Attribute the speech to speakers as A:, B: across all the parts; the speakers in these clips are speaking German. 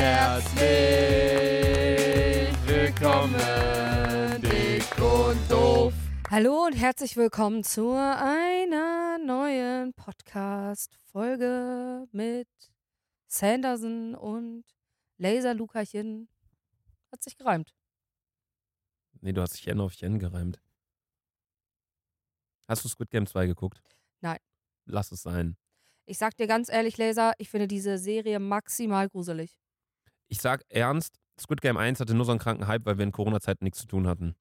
A: Herzlich willkommen, dick und doof.
B: Hallo und herzlich willkommen zu einer neuen Podcast-Folge mit Sanderson und Laser Lukachen. Hat sich gereimt.
C: Nee, du hast Chen auf Chen gereimt. Hast du Squid Game 2 geguckt?
B: Nein.
C: Lass es sein.
B: Ich sag dir ganz ehrlich, Laser, ich finde diese Serie maximal gruselig.
C: Ich sag ernst, Squid Game 1 hatte nur so einen kranken Hype, weil wir in Corona-Zeiten nichts zu tun hatten.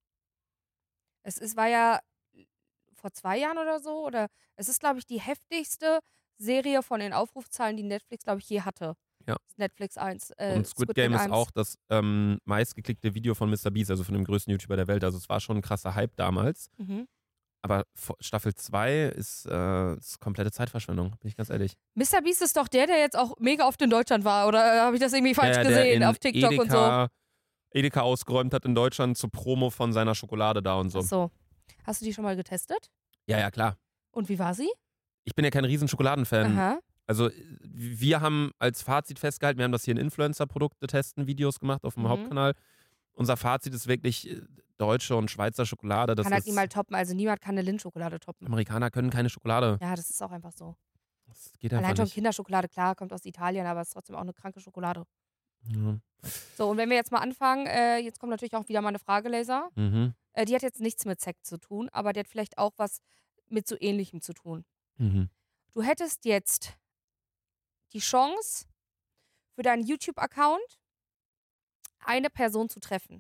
B: War ja vor 2 Jahren oder so, oder es ist, glaube ich, die heftigste Serie von den Aufrufzahlen, die Netflix, glaube ich, je hatte.
C: Ja.
B: Netflix 1.
C: Und Squid Game ist
B: 1.
C: auch das meistgeklickte Video von MrBeast, also von dem größten YouTuber der Welt. Also es war schon ein krasser Hype damals.
B: Mhm.
C: Aber Staffel 2 ist komplette Zeitverschwendung, bin ich ganz ehrlich.
B: MrBeast ist doch der jetzt auch mega oft in Deutschland war, oder habe ich das irgendwie falsch
C: Der
B: gesehen
C: in
B: auf TikTok und so?
C: Edeka ausgeräumt hat in Deutschland zur Promo von seiner Schokolade da und so.
B: Ach so. Hast du die schon mal getestet?
C: Ja, klar.
B: Und wie war sie?
C: Ich bin ja kein riesen Schokoladenfan.
B: Aha.
C: Also wir haben als Fazit festgehalten, wir haben das hier in Influencer-Produkte testen, Videos gemacht auf dem Hauptkanal. Unser Fazit ist wirklich deutsche und Schweizer Schokolade. Das
B: kann halt
C: ist,
B: niemand toppen, also niemand kann eine Lindt-Schokolade toppen.
C: Amerikaner können keine Schokolade.
B: Ja, das ist auch einfach so.
C: Das geht einfach
B: Allein schon
C: nicht.
B: Kinderschokolade, klar, kommt aus Italien, aber es ist trotzdem auch eine kranke Schokolade.
C: Ja.
B: So, und wenn wir jetzt mal anfangen, jetzt kommt natürlich auch wieder mal eine Frage, Laser.
C: Mhm.
B: Die hat jetzt nichts mit Sekt zu tun, aber die hat vielleicht auch was mit so Ähnlichem zu tun.
C: Mhm.
B: Du hättest jetzt die Chance, für deinen YouTube-Account eine Person zu treffen.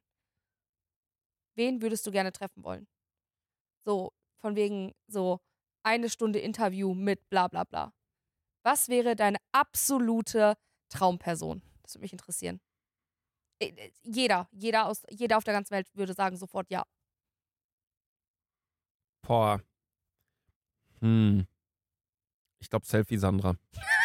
B: Wen würdest du gerne treffen wollen? So, von wegen so 1 Stunde Interview mit bla bla bla. Was wäre deine absolute Traumperson? Das würde mich interessieren. Jeder auf der ganzen Welt würde sagen sofort ja.
C: Boah. Ich glaube Selfie Sandra.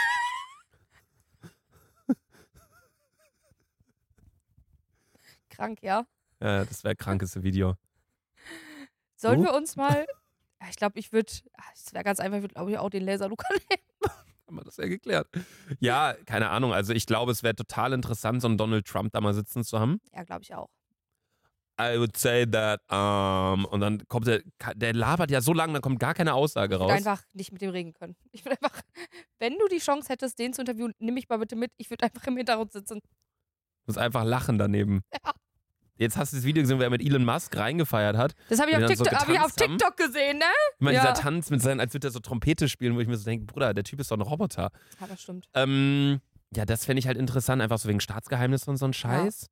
B: Krank, ja?
C: Ja, das wäre krankeste Video.
B: Sollen wir uns mal, ich glaube, es wäre ganz einfach, ich würde glaube ich auch den Laser Luca nehmen.
C: Haben wir das ja geklärt. Ja, keine Ahnung. Also ich glaube, es wäre total interessant, so einen Donald Trump da mal sitzen zu haben.
B: Ja, glaube ich auch.
C: I would say that, und dann kommt der labert ja so lange, dann kommt gar keine Aussage
B: Ich
C: raus.
B: würde einfach nicht mit dem reden können. Ich würde einfach, wenn du die Chance hättest, den zu interviewen, nimm mich mal bitte mit. Ich würde einfach im Hintergrund sitzen.
C: Du musst einfach lachen daneben.
B: Ja.
C: Jetzt hast du das Video gesehen, wo er mit Elon Musk reingefeiert hat.
B: Das habe ich,
C: Wie
B: auf
C: wir dann
B: TikTok,
C: so
B: hab ich auf
C: getanzt haben.
B: TikTok gesehen, ne?
C: Ich meine,
B: Ja.
C: dieser Tanz mit seinen, als würde er so Trompete spielen, wo ich mir so denke, Bruder, der Typ ist doch ein Roboter.
B: Ja, das stimmt.
C: Ja, das fände ich halt interessant, einfach so wegen Staatsgeheimnissen und so ein Scheiß.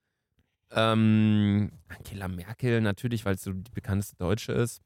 C: Angela Merkel natürlich, weil es so die bekannteste Deutsche ist.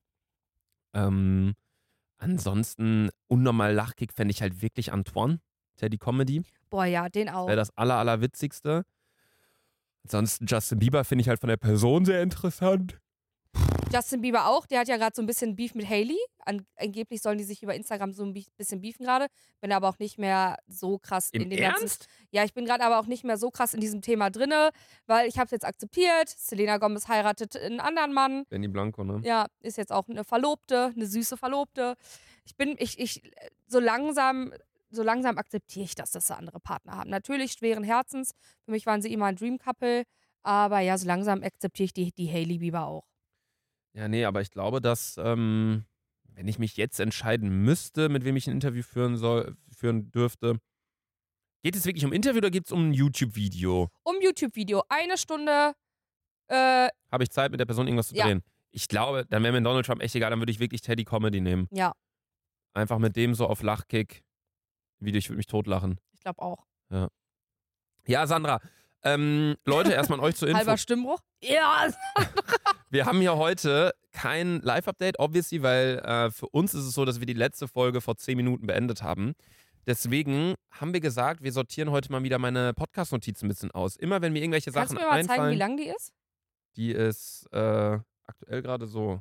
C: Ansonsten unnormal Lachkick fände ich halt wirklich Antoine, Teddy Comedy.
B: Boah, ja, den auch.
C: Wäre das allerwitzigste. Ansonsten Justin Bieber finde ich halt von der Person sehr interessant.
B: Justin Bieber auch, der hat ja gerade so ein bisschen Beef mit Hailey. Angeblich sollen die sich über Instagram so ein bisschen beefen gerade. Bin aber auch nicht mehr so krass in dem ganzen.
C: Ernst?
B: Ja, ich bin gerade aber auch nicht mehr so krass in diesem Thema drinne, weil ich habe es jetzt akzeptiert. Selena Gomez heiratet einen anderen Mann.
C: Benny Blanco, ne?
B: Ja, ist jetzt auch eine Verlobte, eine süße Verlobte. So langsam akzeptiere ich, dass das so andere Partner haben. Natürlich schweren Herzens. Für mich waren sie immer ein Dream Couple. Aber ja, so langsam akzeptiere ich die Hailey Bieber auch.
C: Ja, nee, aber ich glaube, dass, wenn ich mich jetzt entscheiden müsste, mit wem ich ein Interview führen dürfte, geht es wirklich um Interview oder geht es um ein YouTube-Video?
B: Um YouTube-Video. 1 Stunde.
C: Habe ich Zeit, mit der Person irgendwas zu
B: Ja.
C: drehen? Ich glaube, dann wäre mir Donald Trump echt egal, dann würde ich wirklich Teddy Comedy nehmen.
B: Ja,
C: Einfach mit dem so auf Lachkick. Video, ich würde mich totlachen.
B: ich glaube auch.
C: Ja, Sandra, Leute, erstmal an euch zur Info.
B: Halber Stimmbruch. Ja.
C: Wir haben ja heute kein Live-Update, obviously, weil für uns ist es so, dass wir die letzte Folge vor 10 Minuten beendet haben. Deswegen haben wir gesagt, wir sortieren heute mal wieder meine Podcast-Notizen ein bisschen aus. Immer wenn mir irgendwelche
B: Kannst
C: Sachen
B: du mir mal
C: einfallen.
B: zeigen, wie lang die ist?
C: Die ist aktuell gerade so.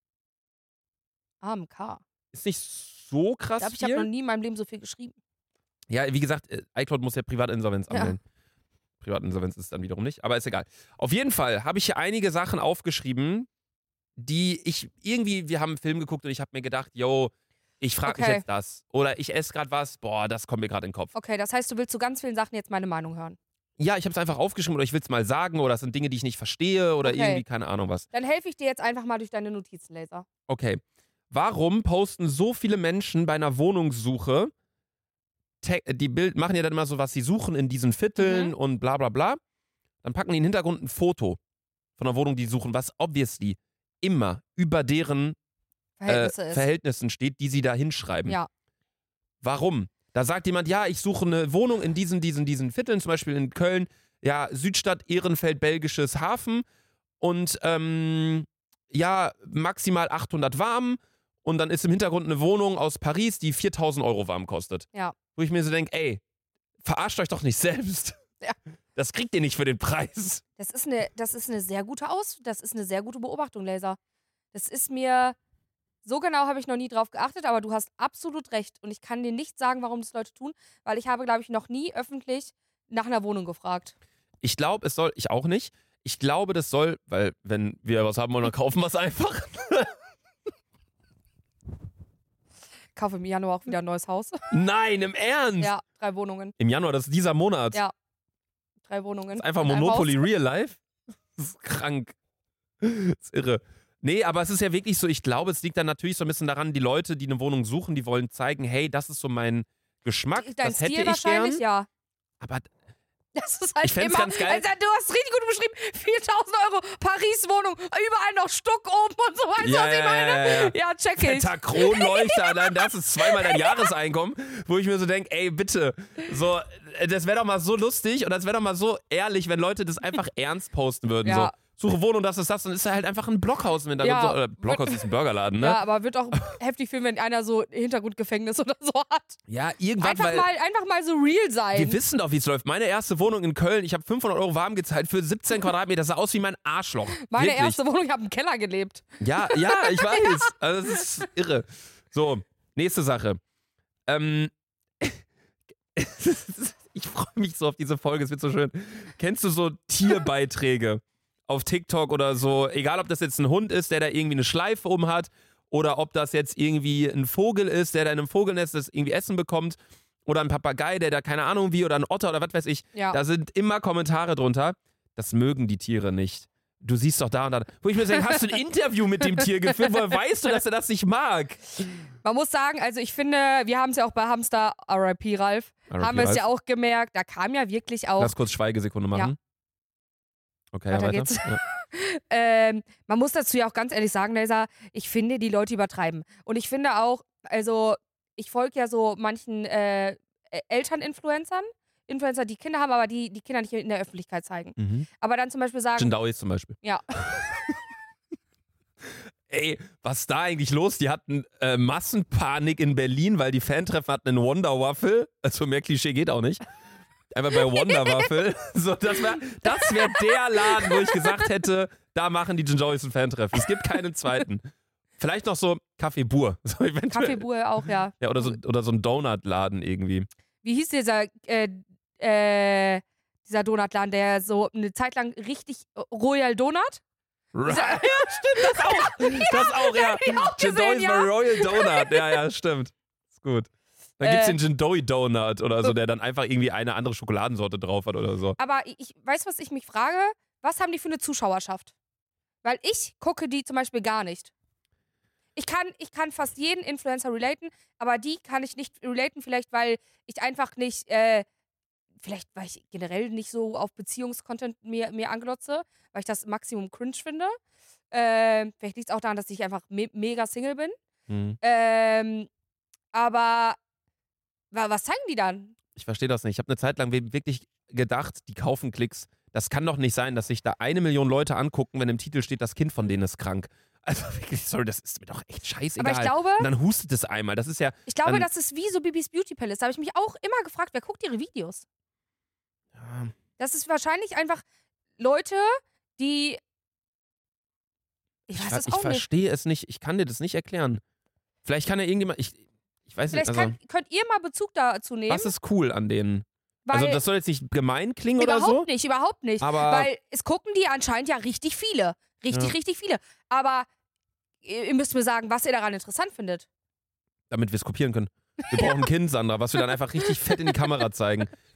B: AMK.
C: Ist nicht so
B: Ich
C: krass
B: glaube, ich habe
C: viel.
B: noch nie in meinem Leben so viel geschrieben.
C: Ja, wie gesagt, iCloud muss ja Privatinsolvenz
B: Ja.
C: anmelden. Privatinsolvenz ist es dann wiederum nicht, aber ist egal. Auf jeden Fall habe ich hier einige Sachen aufgeschrieben, die ich irgendwie, wir haben einen Film geguckt und ich habe mir gedacht, yo, ich frage mich
B: Okay.
C: jetzt das. Oder ich esse gerade was, boah, das kommt mir gerade in den Kopf.
B: Okay, das heißt, du willst zu ganz vielen Sachen jetzt meine Meinung hören.
C: Ja, ich habe es einfach aufgeschrieben oder ich will es mal sagen oder es sind Dinge, die ich nicht verstehe oder
B: Okay.
C: irgendwie, keine Ahnung was.
B: Dann helfe ich dir jetzt einfach mal durch deine Notizen, Laser.
C: Okay. Warum posten so viele Menschen bei einer Wohnungssuche, machen ja dann immer so, was sie suchen in diesen Vierteln und bla bla bla. Dann packen die im Hintergrund ein Foto von einer Wohnung, die suchen, was obviously immer über deren Verhältnissen steht, die sie da hinschreiben.
B: Ja.
C: Warum? Da sagt jemand, ja, ich suche eine Wohnung in diesen Vierteln, zum Beispiel in Köln, ja, Südstadt, Ehrenfeld, belgisches Hafen und ja, maximal 800 warm und dann ist im Hintergrund eine Wohnung aus Paris, die 4.000 € warm kostet.
B: Ja.
C: Wo ich mir so denke, ey, verarscht euch doch nicht selbst.
B: Ja.
C: Das kriegt ihr nicht für den Preis.
B: Das ist eine sehr gute Beobachtung, Laser. Das ist mir, so genau habe ich noch nie drauf geachtet, aber du hast absolut recht. Und ich kann dir nicht sagen, warum das Leute tun, weil ich habe, glaube ich, noch nie öffentlich nach einer Wohnung gefragt.
C: Ich glaube, ich auch nicht. Ich glaube, das soll, weil wenn wir was haben wollen, dann kaufen wir es einfach.
B: Kaufe im Januar auch wieder ein neues Haus.
C: Nein, im Ernst?
B: Ja, 3 Wohnungen.
C: Im Januar, das ist dieser Monat.
B: Ja. 3 Wohnungen.
C: Das ist einfach
B: in einem
C: Monopoly
B: Haus.
C: Real Life. Das ist krank. Das ist irre. Nee, aber es ist ja wirklich so, ich glaube, es liegt dann natürlich so ein bisschen daran, die Leute, die eine Wohnung suchen, die wollen zeigen, hey, das ist so mein Geschmack,
B: Dein
C: das hätte
B: Stil
C: ich
B: wahrscheinlich,
C: gern.
B: ja.
C: Aber
B: Das ist halt
C: Ich fänd's
B: immer,
C: ganz geil.
B: Also, du hast richtig gut beschrieben, 4.000 €, Paris-Wohnung, überall noch Stuck oben und so, weißt du, was ich meine? Ja, check ich.
C: Fetter Kronleuchter, allein das ist zweimal dein Jahreseinkommen, wo ich mir so denke, ey, bitte, so, das wäre doch mal so lustig und das wäre doch mal so ehrlich, wenn Leute das einfach ernst posten würden,
B: Ja.
C: so, suche Wohnung, das ist das, dann ist da halt einfach ein Blockhaus im Hintergrund,
B: Ja.
C: so, oder Blockhaus ist ein Burgerladen, ne?
B: Ja, aber wird auch heftig fühlen, wenn einer so Hintergrundgefängnis oder so hat.
C: Ja, irgendwann,
B: Einfach
C: weil
B: mal so real sein.
C: wir wissen doch, wie es läuft. Meine erste Wohnung in Köln, ich habe 500 € warm gezahlt für 17 Quadratmeter, das sah aus wie mein Arschloch.
B: Meine
C: Wirklich.
B: erste Wohnung, ich habe im Keller gelebt.
C: Ja, ich weiß. Also das ist irre. So, nächste Sache. Ich freue mich so auf diese Folge, es wird so schön. Kennst du so Tierbeiträge auf TikTok oder so? Egal, ob das jetzt ein Hund ist, der da irgendwie eine Schleife um hat oder ob das jetzt irgendwie ein Vogel ist, der da in einem Vogelnest das irgendwie Essen bekommt oder ein Papagei, der da keine Ahnung wie oder ein Otter oder was weiß ich.
B: Ja.
C: Da sind immer Kommentare drunter. Das mögen die Tiere nicht. Du siehst doch da und da. Wo ich mir denke, hast du ein Interview mit dem Tier geführt? Woher weißt du, dass er das nicht mag?
B: Man muss sagen, also ich finde, wir haben es ja auch bei Hamster, RIP Ralf, haben wir es ja auch gemerkt, da kam ja wirklich auch,
C: Lass kurz Schweigesekunde machen. Okay,
B: Weiter
C: weiter.
B: geht's.
C: Ja.
B: man muss dazu ja auch ganz ehrlich sagen, Laser, ich finde, die Leute übertreiben. Und ich finde auch, also ich folge ja so manchen Elterninfluencern, Influencer, die Kinder haben, aber die Kinder nicht in der Öffentlichkeit zeigen. Aber dann zum Beispiel sagen,
C: Jindawi zum Beispiel.
B: ja,
C: Ey, was ist da eigentlich los? Die hatten Massenpanik in Berlin, weil die Fantreffen hatten einen Wonder Waffle. Also mehr Klischee geht auch nicht. Einfach bei Wonder Waffle. So, das wär der Laden, wo ich gesagt hätte, da machen die Jinjawis ein Fantreffen. Es gibt keinen zweiten. Vielleicht noch so Café Bur. So eventuell.
B: Kaffeebuhe auch, ja.
C: Ja, oder so ein Donutladen irgendwie.
B: Wie hieß dieser Donutladen, der so eine Zeit lang richtig Royal Donut?
C: Ja, stimmt, das auch. Das auch, ja.
B: hab ich auch gesehen,
C: Jindois
B: ja.
C: Royal Donut. Ja, stimmt. Ist gut. Dann gibt's den Jindowi Donut oder so, der dann einfach irgendwie eine andere Schokoladensorte drauf hat oder so.
B: Aber ich weiß, was ich mich frage, was haben die für eine Zuschauerschaft? Weil ich gucke die zum Beispiel gar nicht. Ich kann fast jeden Influencer relaten, aber die kann ich nicht relaten, vielleicht weil ich einfach nicht, vielleicht weil ich generell nicht so auf Beziehungscontent mir anglotze, weil ich das Maximum cringe finde. Vielleicht liegt es auch daran, dass ich einfach mega Single bin. Aber was zeigen die dann?
C: Ich verstehe das nicht. Ich habe eine Zeit lang wirklich gedacht, die kaufen Klicks. Das kann doch nicht sein, dass sich da 1 Million Leute angucken, wenn im Titel steht, das Kind von denen ist krank. Also wirklich, sorry, das ist mir doch echt scheißegal.
B: Aber ich glaube,
C: und dann hustet es einmal. Das ist ja.
B: das ist wie so Bibis Beauty Palace. Da habe ich mich auch immer gefragt, wer guckt ihre Videos?
C: Ja,
B: Das ist wahrscheinlich einfach Leute, die. Ich weiß es
C: ich
B: auch nicht.
C: verstehe es nicht. Ich kann dir das nicht erklären. Vielleicht kann ja irgendjemand. Ich weiß nicht.
B: Vielleicht
C: Also,
B: könnt ihr mal Bezug dazu nehmen.
C: was ist cool an denen?
B: Weil
C: Also das soll jetzt nicht gemein klingen oder so.
B: Überhaupt nicht.
C: Aber
B: Weil es gucken die anscheinend ja richtig viele. Richtig viele. Aber ihr müsst mir sagen, was ihr daran interessant findet.
C: damit wir es kopieren können. Wir brauchen ein Kind, Sandra, was wir dann einfach richtig fett in die Kamera zeigen.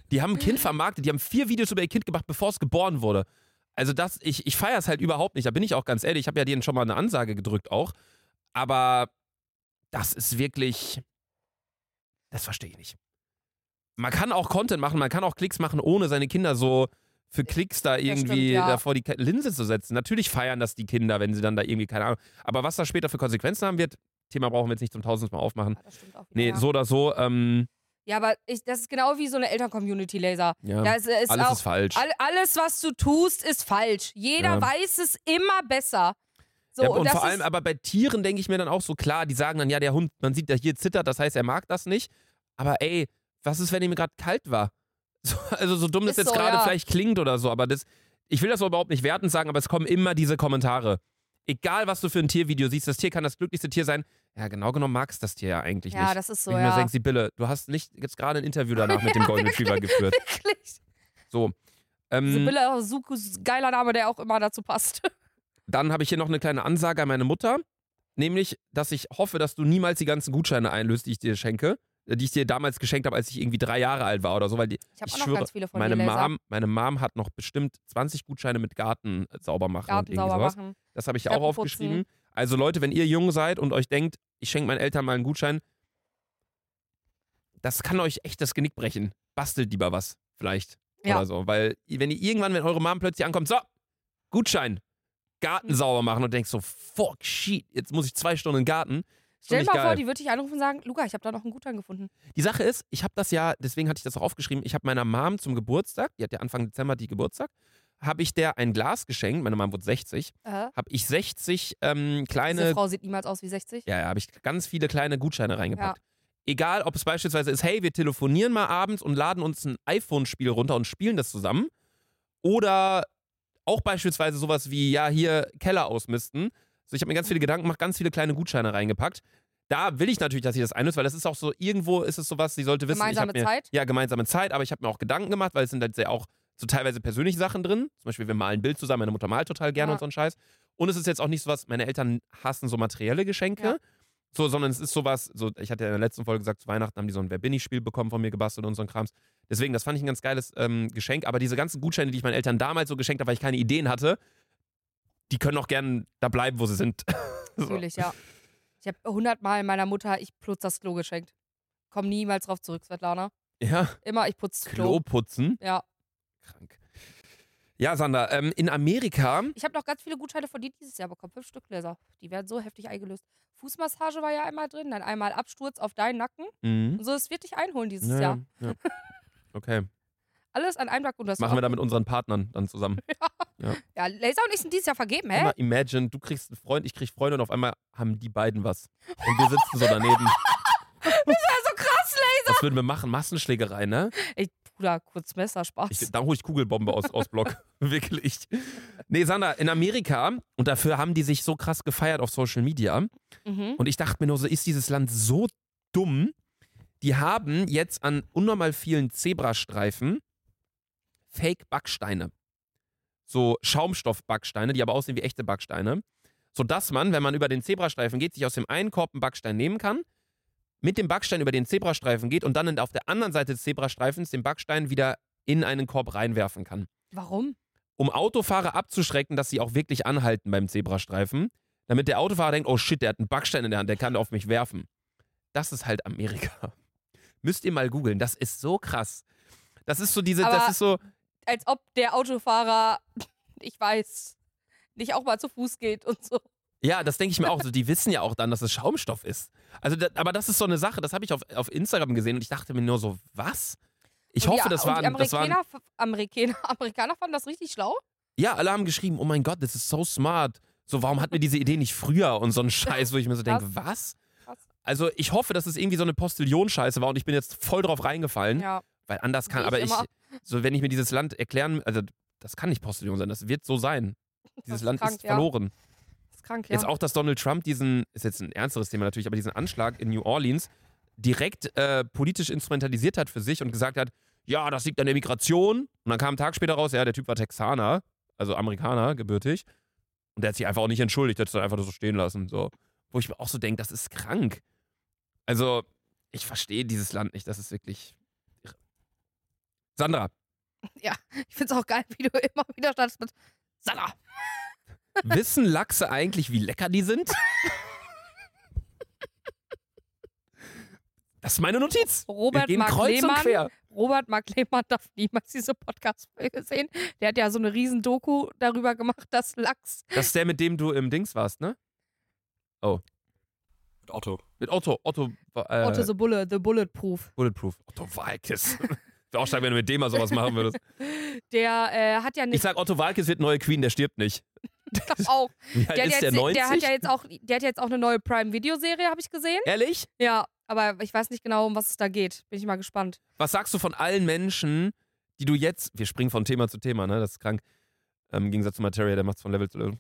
C: Die haben ein Kind vermarktet, die haben 4 Videos über ihr Kind gemacht, bevor es geboren wurde. Also ich feiere es halt überhaupt nicht, da bin ich auch ganz ehrlich, ich habe ja denen schon mal eine Ansage gedrückt auch, aber das ist wirklich, das verstehe ich nicht. Man kann auch Content machen, man kann auch Klicks machen, ohne seine Kinder so für Klicks da irgendwie
B: stimmt, ja.
C: da vor die Linse zu setzen. Natürlich feiern das die Kinder, wenn sie dann da irgendwie, keine Ahnung, aber was das später für Konsequenzen haben wird, Thema brauchen wir jetzt nicht zum 1000. Mal aufmachen.
B: Ja, das stimmt auch wieder,
C: Nee,
B: ja.
C: so oder so,
B: Ja, aber das ist genau wie so eine Eltern-Community, Laser.
C: ja,
B: Da ist
C: alles
B: auch,
C: ist falsch.
B: Alles, was du tust, ist falsch. Jeder
C: Ja.
B: weiß es immer besser. So,
C: Ja,
B: und
C: und
B: das
C: vor allem,
B: ist,
C: aber bei Tieren denke ich mir dann auch so, klar, die sagen dann, ja, der Hund, man sieht, der hier zittert, das heißt, er mag das nicht. Aber ey, was ist, wenn ihm gerade kalt war? So, also so dumm das
B: Ist
C: jetzt
B: so,
C: gerade
B: ja.
C: vielleicht klingt oder so, aber ich will das überhaupt nicht wertend sagen, aber es kommen immer diese Kommentare. Egal, was du für ein Tiervideo siehst, das Tier kann das glücklichste Tier sein. Ja, genau genommen mag es das Tier ja eigentlich
B: ja,
C: nicht.
B: das ist so,
C: Wo ich mir
B: ja.
C: denke, Sibylle, du hast nicht jetzt gerade ein Interview danach mit dem Golden Retriever geführt.
B: Wirklich.
C: So.
B: Sibylle, Sukus, geiler Name, der auch immer dazu passt.
C: Dann habe ich hier noch eine kleine Ansage an meine Mutter, nämlich, dass ich hoffe, dass du niemals die ganzen Gutscheine einlöst, die ich dir schenke, die ich dir damals geschenkt habe, als ich irgendwie 3 Jahre alt war oder so, weil
B: Ich habe auch noch
C: schwöre,
B: ganz viele von
C: meine
B: dir, Laser.
C: meine Mom hat noch bestimmt 20 Gutscheine mit Garten sauber machen und
B: Garten
C: irgendwie
B: sauber
C: sowas.
B: machen.
C: Das habe ich auch
B: Treppen
C: aufgeschrieben. Also Leute, wenn ihr jung seid und euch denkt, ich schenke meinen Eltern mal einen Gutschein, das kann euch echt das Genick brechen. Bastelt lieber was, vielleicht.
B: Ja.
C: Oder so. Weil wenn eure Mom plötzlich ankommt, so, Gutschein, Garten sauber machen und denkst so, fuck, shit, jetzt muss ich 2 Stunden in den Garten. Ist doch
B: Stell dir
C: nicht
B: mal
C: geil.
B: vor, die würde dich anrufen und sagen, Luca, ich habe da noch einen Gutschein gefunden.
C: Die Sache ist, ich habe das ja, deswegen hatte ich das auch aufgeschrieben, ich habe meiner Mom zum Geburtstag, die hat ja Anfang Dezember die Geburtstag, habe ich der ein Glas geschenkt, meine Mom wurde 60, habe ich 60
B: Diese
C: kleine,
B: Frau sieht niemals aus wie 60.
C: ja, habe ich ganz viele kleine Gutscheine reingepackt. Egal, ob es beispielsweise ist, hey, wir telefonieren mal abends und laden uns ein iPhone-Spiel runter und spielen das zusammen. Oder auch beispielsweise sowas wie, ja, hier Keller ausmisten. So, ich habe mir ganz viele Gedanken gemacht, ganz viele kleine Gutscheine reingepackt. Da will ich natürlich, dass sie das einlöst, weil das ist auch so, irgendwo ist es sowas, sie sollte wissen,
B: Gemeinsame Zeit?
C: Ja, gemeinsame Zeit, aber ich habe mir auch Gedanken gemacht, weil es sind halt sehr auch so teilweise persönliche Sachen drin. Zum Beispiel, wir malen ein Bild zusammen, meine Mutter malt total gerne
B: Ja.
C: und so ein Scheiß. Und es ist jetzt auch nicht sowas, meine Eltern hassen so materielle Geschenke.
B: Ja.
C: So, sondern es ist sowas, so, ich hatte ja in der letzten Folge gesagt, zu Weihnachten haben die so ein Wer bin ich Spiel bekommen von mir gebastelt und so ein Krams. Deswegen, das fand ich ein ganz geiles Geschenk. Aber diese ganzen Gutscheine, die ich meinen Eltern damals so geschenkt habe, weil ich keine Ideen hatte, die können auch gern da bleiben, wo sie sind. So.
B: Natürlich, ja. Ich habe 100-mal meiner Mutter, ich putz das Klo geschenkt. Komm niemals drauf zurück, Svetlana.
C: Ja,
B: Immer, ich putz das
C: Klo
B: Klo.
C: putzen.
B: Ja.
C: Krank. Ja, Sander, in Amerika,
B: Ich habe noch ganz viele Gutscheine von dir dieses Jahr bekommen. 5 Stück, Laser. Die werden so heftig eingelöst. Fußmassage war ja einmal drin, dann einmal Absturz auf deinen Nacken. Und so, es wird dich einholen dieses Jahr.
C: Ja. Okay.
B: Alles an einem Tag. Und das
C: Machen wir da mit unseren Partnern dann zusammen.
B: Ja, Laser und ich sind dieses Jahr vergeben, hä?
C: Immer imagine, du kriegst einen Freund, ich krieg Freunde und auf einmal haben die beiden was. Und wir sitzen so daneben.
B: Das ist so krass, Laser.
C: Was würden wir machen? Massenschlägerei, ne?
B: Ey, Bruder, kurz Messerspaß.
C: Da hole ich Kugelbombe aus Block. Wirklich. Nee, Sander, in Amerika, und dafür haben die sich so krass gefeiert auf Social Media.
B: Mhm.
C: Und ich dachte mir nur so, ist dieses Land so dumm? Die haben jetzt an unnormal vielen Zebrastreifen Fake-Backsteine. So Schaumstoff-Backsteine, die aber aussehen wie echte Backsteine. Sodass man, wenn man über den Zebrastreifen geht, sich aus dem einen Korb einen Backstein nehmen kann, mit dem Backstein über den Zebrastreifen geht und dann auf der anderen Seite des Zebrastreifens den Backstein wieder in einen Korb reinwerfen kann.
B: Warum?
C: Um Autofahrer abzuschrecken, dass sie auch wirklich anhalten beim Zebrastreifen, damit der Autofahrer denkt, oh shit, der hat einen Backstein in der Hand, der kann auf mich werfen. Das ist halt Amerika. Müsst ihr mal googeln, das ist so krass. Das ist so
B: Aber-
C: das ist so,
B: Als ob der Autofahrer, ich weiß, nicht auch mal zu Fuß geht und so.
C: ja, das denke ich mir auch. So, die wissen ja auch dann, dass es Schaumstoff ist. Also, aber das ist so eine Sache, das habe ich auf Instagram gesehen und ich dachte mir nur so, was? Ich
B: Und
C: hoffe,
B: die,
C: das
B: und die
C: waren,
B: Amerikaner fanden das richtig schlau.
C: ja, alle haben geschrieben, oh mein Gott, das ist so smart. So, warum hatten wir diese Idee nicht früher und so ein Scheiß, wo ich mir so denke, was?
B: Krass.
C: Also, ich hoffe, dass es irgendwie so eine Postillon-Scheiße war und ich bin jetzt voll drauf reingefallen,
B: Ja.
C: weil anders kann,
B: Wie
C: aber
B: ich immer.
C: so, wenn ich mir dieses Land erklären, also, das kann nicht Postillon sein, das wird so sein. Dieses
B: ist
C: Land
B: krank,
C: ist
B: ja.
C: verloren.
B: Das ist krank, ja.
C: Jetzt auch, dass Donald Trump ist jetzt ein ernsteres Thema natürlich, aber diesen Anschlag in New Orleans direkt politisch instrumentalisiert hat für sich und gesagt hat, ja, das liegt an der Migration. Und dann kam ein Tag später raus, ja, der Typ war Texaner, also Amerikaner, gebürtig. Und der hat sich einfach auch nicht entschuldigt, der hat es dann einfach nur so stehen lassen. So. Wo ich mir auch so denke, das ist krank. Also, ich verstehe dieses Land nicht, das ist wirklich irre. Sandra,
B: Ja, ich find's auch geil, wie du immer wieder startest mit Sandra.
C: wissen Lachse eigentlich, wie lecker die sind? Das ist meine Notiz. Wir
B: Robert
C: gehen
B: Mark
C: kreuz und
B: Lehmann.
C: quer.
B: Robert Mark Lehmann darf niemals diese Podcast-Folge sehen. Der hat ja so eine riesen Doku darüber gemacht, dass Lachs.
C: Das ist der, mit dem du im Dings warst, ne?
D: Mit Otto.
C: Mit Otto. Otto
B: Otto the Bulletproof.
C: Bulletproof. Otto Walkes. Wäre auch stark, wenn du mit dem mal sowas machen würdest.
B: Der hat ja
C: Ich
B: nicht.
C: sag, Otto Walkes wird neue Queen, der stirbt nicht.
B: Auch.
C: Wie alt
B: Der,
C: ist
B: hat
C: der,
B: jetzt,
C: 90?
B: der hat ja jetzt auch eine neue Prime-Video-Serie, habe ich gesehen.
C: Ehrlich?
B: Ja, aber ich weiß nicht genau, um was es da geht. Bin ich mal gespannt.
C: Was sagst du von allen Menschen, die du jetzt, wir springen von Thema zu Thema, ne? Das ist krank. Im Gegensatz zu Materia, der macht's von Level zu Level.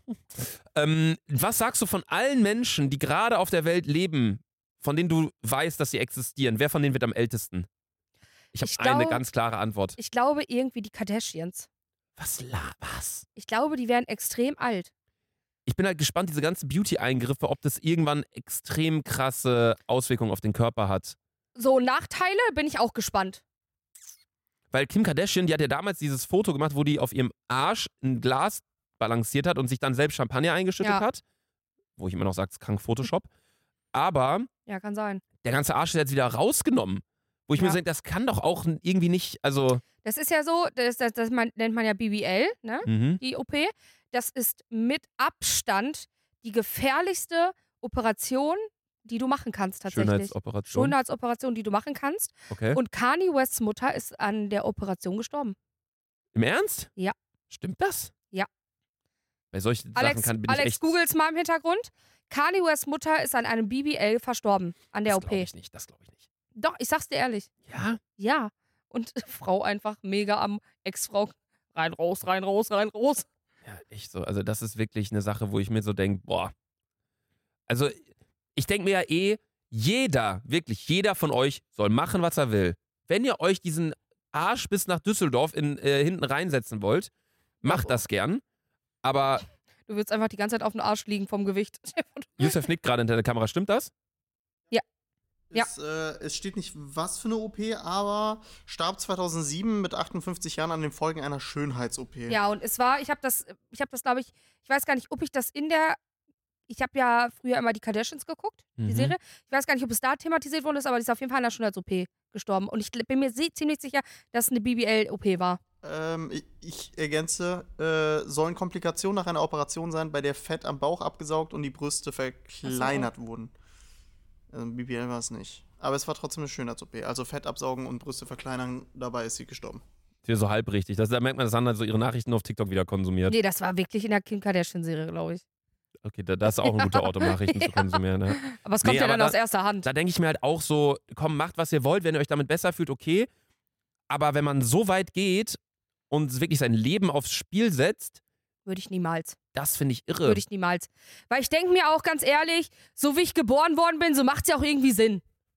C: Was sagst du von allen Menschen, die gerade auf der Welt leben, von denen du weißt, dass sie existieren? Wer von denen wird am ältesten? Ich habe eine ganz klare Antwort.
B: Ich glaube irgendwie die Kardashians.
C: Was?
B: Ich glaube, die werden extrem alt.
C: Ich bin halt gespannt, diese ganzen Beauty-Eingriffe, ob das irgendwann extrem krasse Auswirkungen auf den Körper hat.
B: So Nachteile bin ich auch gespannt.
C: Weil Kim Kardashian, die hat ja damals dieses Foto gemacht, wo die auf ihrem Arsch ein Glas balanciert hat und sich dann selbst Champagner eingeschüttet hat. Wo ich immer noch sage, es ist krank Photoshop. Aber
B: Ja, kann sein.
C: der ganze Arsch ist jetzt wieder rausgenommen. Wo ich mir denke, das kann doch auch irgendwie nicht, also...
B: Das ist ja so, das nennt man ja BBL, ne? Die OP. Das ist mit Abstand die gefährlichste Operation, die du machen kannst tatsächlich. Schönheitsoperation, die du machen kannst.
C: Okay.
B: Und Kanye Wests Mutter ist an der Operation gestorben.
C: Im Ernst?
B: Ja.
C: Stimmt das?
B: Ja.
C: Bei solchen Sachen bin ich
B: Alex
C: echt...
B: googles mal im Hintergrund. Kanye Wests Mutter ist an einem BBL verstorben, an der
C: Das
B: OP.
C: glaube ich nicht, das glaube ich nicht.
B: Doch, ich sag's dir ehrlich.
C: Ja?
B: Ja. Und Frau einfach mega am Ex-Frau rein, raus, rein, raus, rein, raus.
C: Ja, echt so. Also das ist wirklich eine Sache, wo ich mir so denke, boah. Also ich denke mir ja wirklich jeder von euch soll machen, was er will. Wenn ihr euch diesen Arsch bis nach Düsseldorf hinten reinsetzen wollt, macht das gern. Aber
B: Du willst einfach die ganze Zeit auf dem Arsch liegen vom Gewicht.
C: Yusuf nickt gerade hinter der Kamera, stimmt das?
B: Ja.
D: Es steht nicht, was für eine OP, aber starb 2007 mit 58 Jahren an den Folgen einer Schönheits-OP.
B: Ja, und es war, ich habe das glaube ich weiß gar nicht, ob ich das ich habe ja früher immer die Kardashians geguckt, die Serie. Ich weiß gar nicht, ob es da thematisiert worden ist, aber die ist auf jeden Fall an der Schönheits-OP gestorben. Und ich bin mir ziemlich sicher, dass es eine BBL-OP war.
D: Ich ergänze, sollen Komplikationen nach einer Operation sein, bei der Fett am Bauch abgesaugt und die Brüste verkleinert wurden. BBL war es nicht. Aber es war trotzdem eine Schönheits-OP. Also Fett absaugen und Brüste verkleinern, dabei ist sie gestorben.
C: Hier so halbrichtig. Da merkt man, dass Sandra so ihre Nachrichten auf TikTok wieder konsumiert.
B: Nee, das war wirklich in der Kim Kardashian-Serie, glaube ich.
C: Okay, das ist auch ein guter Ort, um Nachrichten zu konsumieren. Ne?
B: Aber es kommt ja dann aus erster Hand.
C: Da denke ich mir halt auch so, komm, macht, was ihr wollt, wenn ihr euch damit besser fühlt, okay. Aber wenn man so weit geht und wirklich sein Leben aufs Spiel setzt,
B: Würde ich niemals.
C: das finde ich irre.
B: Würde ich niemals. Weil ich denke mir auch ganz ehrlich, so wie ich geboren worden bin, so macht es ja auch irgendwie Sinn.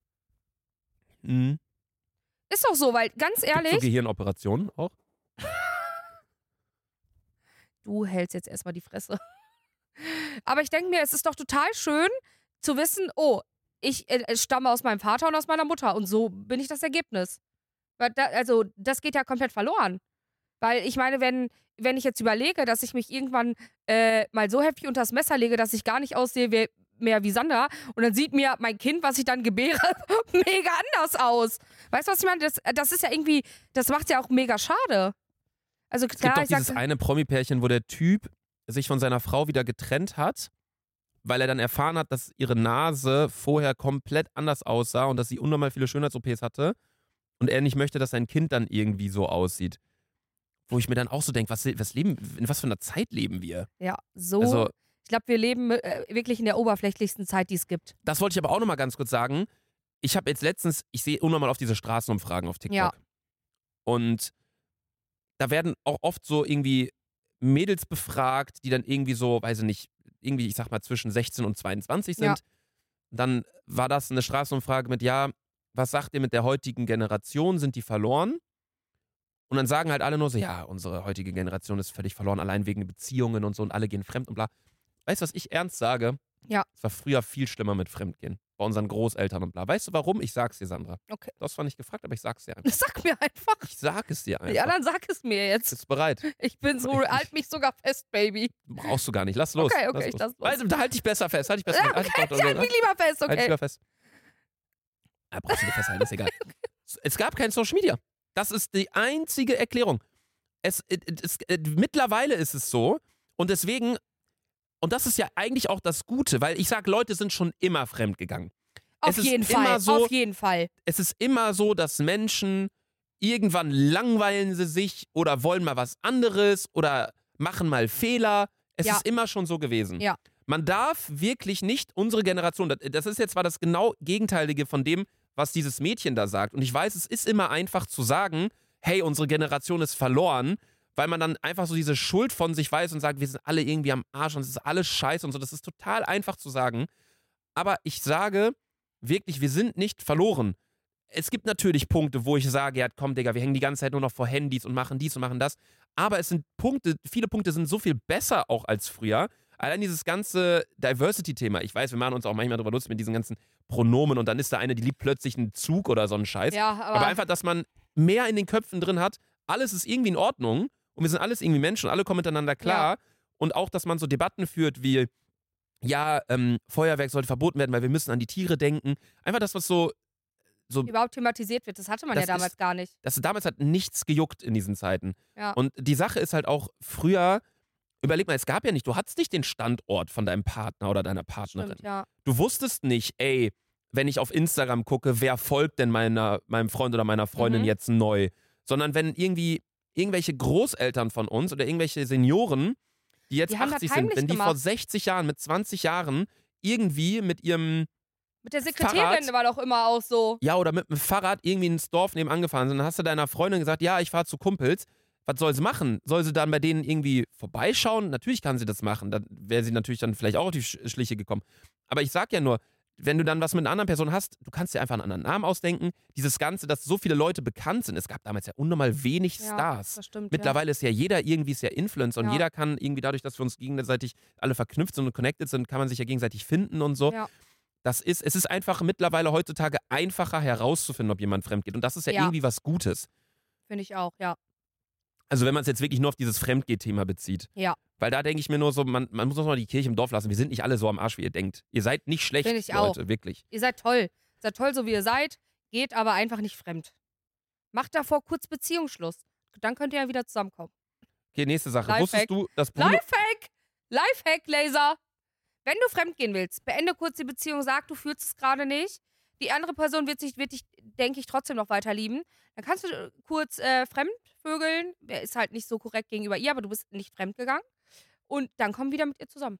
C: Mhm.
B: Ist doch so, weil ganz
C: Gibt's
B: ehrlich,
C: so Gehirnoperationen auch?
B: du hältst jetzt erstmal die Fresse. Aber ich denke mir, es ist doch total schön zu wissen, oh, ich stamme aus meinem Vater und aus meiner Mutter und so bin ich das Ergebnis. Also das geht ja komplett verloren. Weil ich meine, wenn ich jetzt überlege, dass ich mich irgendwann mal so heftig unter das Messer lege, dass ich gar nicht aussehe mehr wie Sandra und dann sieht mir mein Kind, was ich dann gebäre, mega anders aus. Weißt du, was ich meine? Das ist ja irgendwie, das macht ja auch mega schade. Also
C: Es
B: klar,
C: gibt doch dieses eine Promi-Pärchen, wo der Typ sich von seiner Frau wieder getrennt hat, weil er dann erfahren hat, dass ihre Nase vorher komplett anders aussah und dass sie unnormal viele Schönheits-OPs hatte und er nicht möchte, dass sein Kind dann irgendwie so aussieht. Wo ich mir dann auch so denke, in was für einer Zeit leben wir?
B: Ja, so.
C: Also,
B: Ich glaube, wir leben wirklich in der oberflächlichsten Zeit, die es gibt.
C: das wollte ich aber auch nochmal ganz kurz sagen. Ich habe jetzt letztens, ich sehe unnormal auf diese Straßenumfragen auf TikTok.
B: Ja.
C: Und da werden auch oft so irgendwie Mädels befragt, die dann irgendwie so, weiß ich nicht, irgendwie, ich sag mal, zwischen 16 und 22 sind.
B: Ja.
C: Dann war das eine Straßenumfrage mit, ja, was sagt ihr mit der heutigen Generation? Sind die verloren? Und dann sagen halt alle nur so, ja, unsere heutige Generation ist völlig verloren, allein wegen Beziehungen und so und alle gehen fremd und bla. Weißt du, was ich ernst sage?
B: Ja.
C: Es war früher viel schlimmer mit Fremdgehen. bei unseren Großeltern und bla. Weißt du warum? Ich sag's dir, Sandra.
B: Okay.
C: Du hast zwar nicht gefragt, aber ich sag's dir einfach.
B: Sag mir einfach.
C: Ich sag es dir einfach.
B: Ja, dann sag es mir jetzt.
C: Bist du bereit?
B: Ich bin so, halt mich sogar fest, Baby.
C: Brauchst du gar nicht. Lass los.
B: Okay,
C: Lass
B: ich
C: los.
B: lass los.
C: Also, halt dich besser fest. Halt dich besser fest.
B: Okay, ich halte mich lieber fest,
C: Halt dich
B: okay.
C: lieber fest. Ah, brauchst du nicht festhalten, ist egal. Es gab kein Social Media. Das ist die einzige Erklärung. Mittlerweile ist es so und deswegen, und das ist ja eigentlich auch das Gute, weil ich sage, Leute sind schon immer fremdgegangen.
B: Auf jeden Fall, auf jeden Fall.
C: Es ist immer so, dass Menschen irgendwann langweilen sie sich oder wollen mal was anderes oder machen mal Fehler. Es
B: Ja.
C: ist immer schon so gewesen.
B: Ja.
C: Man darf wirklich nicht unsere Generation, das ist jetzt zwar das genau Gegenteilige von dem, was dieses Mädchen da sagt. Und ich weiß, es ist immer einfach zu sagen, hey, unsere Generation ist verloren, weil man dann einfach so diese Schuld von sich weiß und sagt, wir sind alle irgendwie am Arsch und es ist alles scheiße und so. Das ist total einfach zu sagen. Aber ich sage wirklich, wir sind nicht verloren. Es gibt natürlich Punkte, wo ich sage, ja komm Digga, wir hängen die ganze Zeit nur noch vor Handys und machen dies und machen das. Aber es sind Punkte, viele Punkte sind so viel besser auch als früher. Allein dieses ganze Diversity-Thema, ich weiß, wir machen uns auch manchmal drüber lustig mit diesen ganzen Pronomen und dann ist da eine, die liebt plötzlich einen Zug oder so einen Scheiß.
B: Ja,
C: aber einfach, dass man mehr in den Köpfen drin hat, alles ist irgendwie in Ordnung und wir sind alles irgendwie Menschen und alle kommen miteinander klar. Und auch, dass man so Debatten führt wie, ja, Feuerwerk sollte verboten werden, weil wir müssen an die Tiere denken. Einfach das, was so
B: überhaupt thematisiert wird. Das hatte man
C: Das
B: ja damals gar nicht.
C: damals hat nichts gejuckt in diesen Zeiten.
B: Ja.
C: Und die Sache ist halt auch, früher, überleg mal, es gab ja nicht, du hattest nicht den Standort von deinem Partner oder deiner Partnerin.
B: Stimmt, ja.
C: Du wusstest nicht, ey, wenn ich auf Instagram gucke, wer folgt denn meinem Freund oder meiner Freundin jetzt neu? Sondern wenn irgendwelche Großeltern von uns oder irgendwelche Senioren, die jetzt
B: Die haben das
C: 80 sind,
B: heimlich
C: wenn die vor
B: gemacht.
C: 60 Jahren, mit 20 Jahren irgendwie mit ihrem,
B: Mit der Sekretärin
C: Fahrrad.
B: war doch immer auch so.
C: ja, oder mit dem Fahrrad irgendwie ins Dorf nebenan gefahren sind, dann hast du deiner Freundin gesagt, ja, ich fahre zu Kumpels. Was soll sie machen? Soll sie dann bei denen irgendwie vorbeischauen? Natürlich kann sie das machen. Dann wäre sie natürlich dann vielleicht auch auf die Schliche gekommen. Aber ich sag ja nur, wenn du dann was mit einer anderen Person hast, du kannst dir einfach einen anderen Namen ausdenken. Dieses Ganze, dass so viele Leute bekannt sind. Es gab damals ja unnormal wenig
B: Ja,
C: Stars.
B: das stimmt.
C: Mittlerweile ist ja jeder irgendwie ist ja Influencer und
B: Ja.
C: jeder kann irgendwie dadurch, dass wir uns gegenseitig alle verknüpft sind und connected sind, kann man sich ja gegenseitig finden und so.
B: Ja.
C: Es ist einfach mittlerweile heutzutage einfacher herauszufinden, ob jemand fremd geht. Und das ist ja
B: Ja.
C: irgendwie was Gutes.
B: Finde ich auch, ja.
C: Also wenn man es jetzt wirklich nur auf dieses Fremdgeh-Thema bezieht.
B: Ja.
C: Weil da denke ich mir nur so, man muss noch mal die Kirche im Dorf lassen. Wir sind nicht alle so am Arsch, wie ihr denkt. Ihr seid nicht schlecht,
B: Finde ich
C: Leute, wirklich.
B: Ihr seid toll. Ihr seid toll, so wie ihr seid. Geht aber einfach nicht fremd. Macht davor kurz Beziehungsschluss. Dann könnt ihr ja wieder zusammenkommen.
C: Okay, nächste Sache.
B: Lifehack.
C: Wusstest du, dass Bruno...
B: Lifehack! Lifehack, Laser! Wenn du fremdgehen willst, beende kurz die Beziehung, sag, du fühlst es gerade nicht. Die andere Person wird dich, denke ich, trotzdem noch weiter lieben. Dann kannst du kurz fremdvögeln. Der ist halt nicht so korrekt gegenüber ihr, aber du bist nicht fremdgegangen. Und dann komm wieder mit ihr zusammen.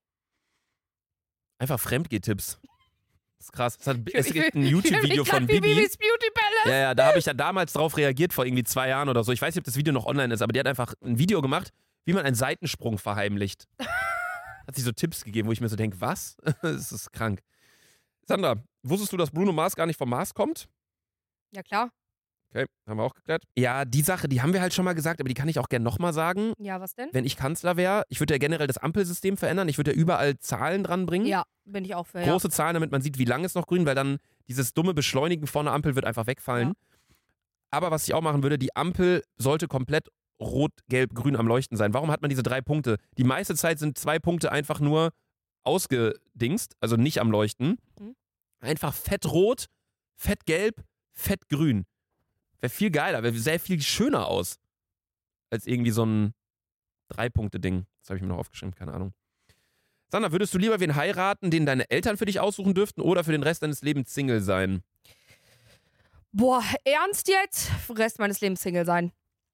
C: Einfach Fremdgeh-Tipps. Das ist krass. Es gibt ein
B: Ich
C: YouTube-Video
B: fühl
C: von
B: mich grad wie
C: Bibi.
B: Bibis Beauty Palace.
C: Ja, da habe ich ja damals drauf reagiert, vor irgendwie 2 Jahren oder so. Ich weiß nicht, ob das Video noch online ist, aber die hat einfach ein Video gemacht, wie man einen Seitensprung verheimlicht. Hat sie so Tipps gegeben, wo ich mir so denke, was? Das ist krank. Sandra, wusstest du, dass Bruno Mars gar nicht vom Mars kommt?
B: Ja, klar.
C: Okay, haben wir auch geklärt. Ja, die Sache, die haben wir halt schon mal gesagt, aber die kann ich auch gerne nochmal sagen.
B: Ja, was denn?
C: Wenn ich Kanzler wäre, ich würde ja generell das Ampelsystem verändern. Ich würde ja überall Zahlen dranbringen.
B: Ja, bin ich auch für. Ja.
C: Große Zahlen, damit man sieht, wie lange ist noch grün, weil dann dieses dumme Beschleunigen vor einer Ampel wird einfach wegfallen.
B: Ja.
C: Aber was ich auch machen würde, die Ampel sollte komplett rot, gelb, grün am Leuchten sein. Warum hat man diese 3 Punkte? Die meiste Zeit sind 2 Punkte einfach nur ausgedingst, also nicht am Leuchten.
B: Mhm.
C: Einfach fett rot, fett gelb, fett grün. Wäre viel geiler, wäre sehr viel schöner aus. Als irgendwie so ein 3-Punkte-Ding. Das habe ich mir noch aufgeschrieben, keine Ahnung. Sandra, würdest du lieber wen heiraten, den deine Eltern für dich aussuchen dürften oder für den Rest deines Lebens Single sein?
B: Boah, ernst jetzt? Rest meines Lebens Single sein.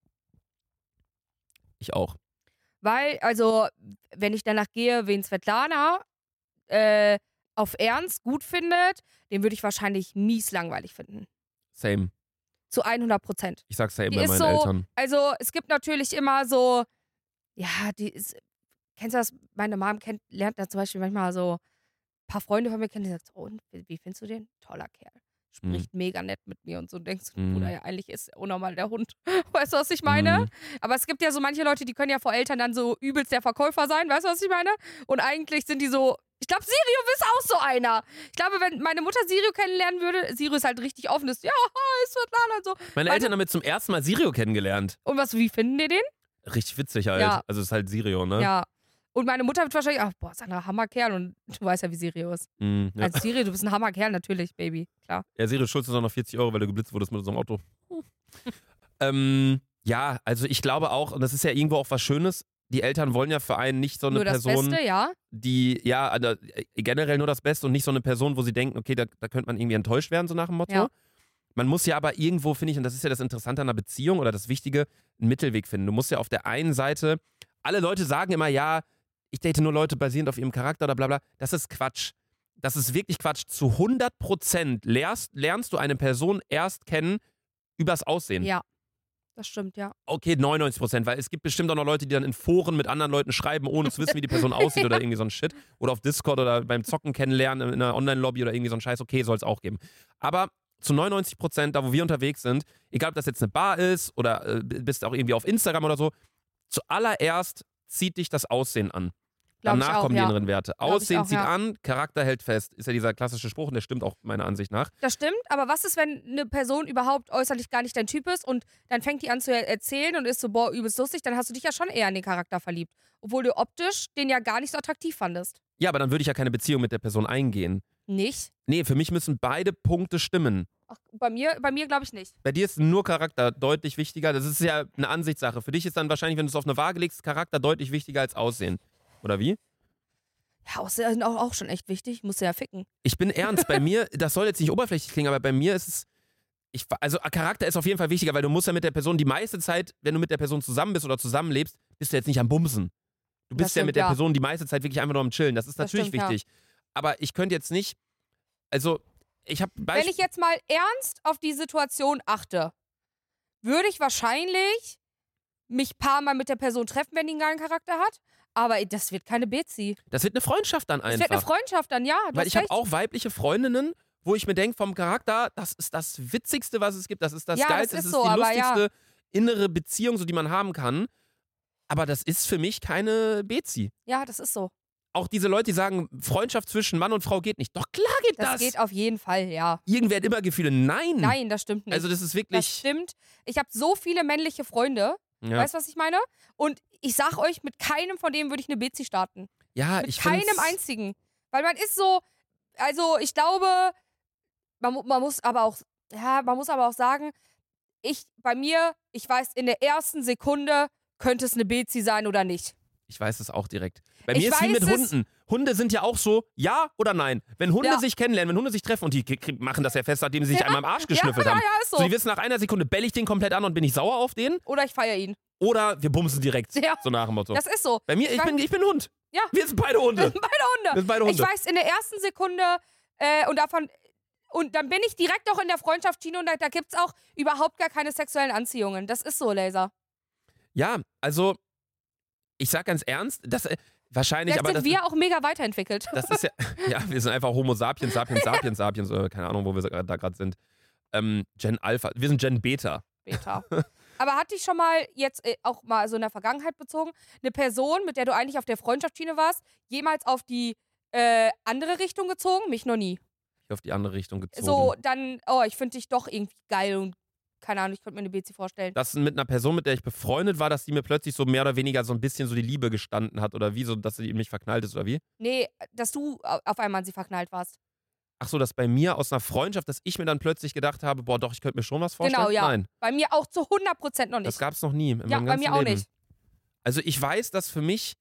C: Ich auch.
B: Weil, also, wenn ich danach gehe, wen Svetlana auf Ernst gut findet, den würde ich wahrscheinlich mies langweilig finden.
C: Same.
B: Zu 100%.
C: Ich sag same
B: Die
C: bei
B: ist
C: meinen
B: so-
C: Eltern.
B: Also, es gibt natürlich immer so, ja, kennst du das? Meine Mom lernt da zum Beispiel manchmal so ein paar Freunde von mir kennen, die sagt, so, und, wie findest du den? Toller Kerl. Spricht mega nett mit mir und so. Und denkst du, Bruder, ja, eigentlich ist er unnormal der Hund. Weißt du, was ich meine?
C: Mhm.
B: Aber es gibt ja so manche Leute, die können ja vor Eltern dann so übelst der Verkäufer sein. Weißt du, was ich meine? Und eigentlich sind die so Ich glaube, Sirio ist auch so einer. Ich glaube, wenn meine Mutter Sirio kennenlernen würde, Sirio ist halt richtig offen, ist, ja, ist Svetlana und so.
C: Meine Eltern haben jetzt zum ersten Mal Sirio kennengelernt.
B: Und wie finden die den?
C: Richtig witzig halt.
B: Ja.
C: Also es ist halt Sirio, ne?
B: Ja. Und meine Mutter wird wahrscheinlich, ach, boah, ist ein Hammerkerl. Und du weißt ja, wie Sirio ist.
C: Ja.
B: Als Sirio, du bist ein Hammerkerl, natürlich, Baby. Klar.
C: Ja, Sirio schuldet uns auch noch 40 €, weil du geblitzt wurdest mit unserem Auto. Ja, also ich glaube auch, und das ist ja irgendwo auch was Schönes, die Eltern wollen ja für einen nicht so eine
B: Nur das
C: Person,
B: Beste, ja.
C: die, ja, also generell nur das Beste und nicht so eine Person, wo sie denken, okay, da könnte man irgendwie enttäuscht werden, so nach dem Motto.
B: Ja.
C: Man muss ja aber irgendwo, finde ich, und das ist ja das Interessante an einer Beziehung oder das Wichtige, einen Mittelweg finden. Du musst ja auf der einen Seite, alle Leute sagen immer, ja, ich date nur Leute basierend auf ihrem Charakter oder bla bla. Das ist Quatsch. Das ist wirklich Quatsch. Zu 100% lernst du eine Person erst kennen übers Aussehen.
B: Ja. Das stimmt, ja.
C: Okay, 99%, weil es gibt bestimmt auch noch Leute, die dann in Foren mit anderen Leuten schreiben, ohne zu wissen, wie die Person aussieht oder irgendwie so ein Shit. Oder auf Discord oder beim Zocken kennenlernen in einer Online-Lobby oder irgendwie so ein Scheiß. Okay, soll es auch geben. Aber zu 99%, da wo wir unterwegs sind, egal ob das jetzt eine Bar ist oder bist auch irgendwie auf Instagram oder so, zuallererst zieht dich das Aussehen an. Danach kommen die inneren Werte. Aussehen zieht an, Charakter hält fest. Ist ja dieser klassische Spruch und der stimmt auch meiner Ansicht nach.
B: Das stimmt, aber was ist, wenn eine Person überhaupt äußerlich gar nicht dein Typ ist und dann fängt die an zu erzählen und ist so, boah, übelst lustig, dann hast du dich ja schon eher in den Charakter verliebt. Obwohl du optisch den ja gar nicht so attraktiv fandest.
C: Ja, aber dann würde ich ja keine Beziehung mit der Person eingehen.
B: Nicht?
C: Nee, für mich müssen beide Punkte stimmen.
B: Ach, bei mir glaube ich nicht.
C: Bei dir ist nur Charakter deutlich wichtiger. Das ist ja eine Ansichtssache. Für dich ist dann wahrscheinlich, wenn du es auf eine Waage legst, Charakter deutlich wichtiger als Aussehen. Oder wie?
B: Ja, Aussehen ist auch schon echt wichtig. Musst du ja ficken.
C: Ich bin ernst. Bei mir, das soll jetzt nicht oberflächlich klingen, aber bei mir ist es. Also Charakter ist auf jeden Fall wichtiger, weil du musst ja mit der Person die meiste Zeit, wenn du mit der Person zusammen bist oder zusammenlebst, bist du jetzt nicht am Bumsen. Du bist ja mit der Person die meiste Zeit wirklich einfach nur am Chillen. Das ist natürlich wichtig. Ja. Aber ich könnte jetzt nicht. Also, ich habe
B: Wenn ich jetzt mal ernst auf die Situation achte, würde ich wahrscheinlich mich ein paar Mal mit der Person treffen, wenn die einen geilen Charakter hat. Aber das wird keine Bezi.
C: Das wird eine Freundschaft dann einfach.
B: Das wird eine Freundschaft dann, ja.
C: Weil ich habe auch weibliche Freundinnen, wo ich mir denke, vom Charakter, das ist das Witzigste, was es gibt. Das ist das Geilste, das ist die lustigste innere Beziehung, so die man haben kann. Aber das ist für mich keine Bezi.
B: Ja, das ist so.
C: Auch diese Leute, die sagen, Freundschaft zwischen Mann und Frau geht nicht. Doch klar geht das.
B: Das geht auf jeden Fall, ja.
C: Irgendwer hat immer Gefühle. Nein.
B: Nein, das stimmt nicht.
C: Also das ist wirklich...
B: Das stimmt. Ich habe so viele männliche Freunde. Ja. Weißt du, was ich meine? Und ich sag euch, mit keinem von denen würde ich eine Bezi starten.
C: Ja,
B: mit keinem einzigen. Weil man ist so... Also ich glaube, man muss aber auch sagen, ich weiß in der ersten Sekunde, könnte es eine Bezi sein oder nicht.
C: Ich weiß es auch direkt. Bei mir ist wie mit Hunden. Hunde sind ja auch so, ja oder nein. Wenn Hunde sich kennenlernen, wenn Hunde sich treffen und die machen das ja fest, nachdem sie sich einmal am Arsch geschnüffelt haben.
B: Ja, ist so.
C: So, die wissen, nach einer Sekunde bell ich den komplett an und bin ich sauer auf den.
B: Oder ich feiere ihn.
C: Oder wir bumsen direkt.
B: Ja.
C: So nach dem Motto.
B: Das ist so.
C: Bei mir, ich bin Hund.
B: Ja.
C: Wir sind beide Hunde. Wir sind beide Hunde.
B: Ich weiß in der ersten Sekunde und dann bin ich direkt auch in der Freundschaftsschiene und da gibt's auch überhaupt gar keine sexuellen Anziehungen. Das ist so, Laser.
C: Ja, also ich sag ganz ernst, das wahrscheinlich,
B: jetzt
C: aber
B: sind wir auch mega weiterentwickelt.
C: Das ist ja, wir sind einfach Homo sapiens, keine Ahnung, wo wir da gerade sind. Gen Alpha, wir sind Gen Beta.
B: Aber hat dich schon mal jetzt auch mal so in der Vergangenheit bezogen, eine Person, mit der du eigentlich auf der Freundschaftsschiene warst, jemals auf die andere Richtung gezogen? Mich noch nie.
C: Ich auf die andere Richtung gezogen.
B: So, dann, ich finde dich doch irgendwie geil und keine Ahnung, ich könnte mir eine Bezi vorstellen.
C: Das mit einer Person, mit der ich befreundet war, dass die mir plötzlich so mehr oder weniger so ein bisschen so die Liebe gestanden hat oder wie, so, dass sie in mich verknallt ist oder wie?
B: Nee, dass du auf einmal an sie verknallt warst.
C: Ach so, dass bei mir aus einer Freundschaft, dass ich mir dann plötzlich gedacht habe, boah doch, ich könnte mir schon was vorstellen.
B: Genau, ja.
C: Nein.
B: Bei mir auch zu 100% noch nicht.
C: Das gab's noch nie in meinem ganzen
B: bei mir auch
C: Leben.
B: nicht.
C: Also ich weiß, dass für mich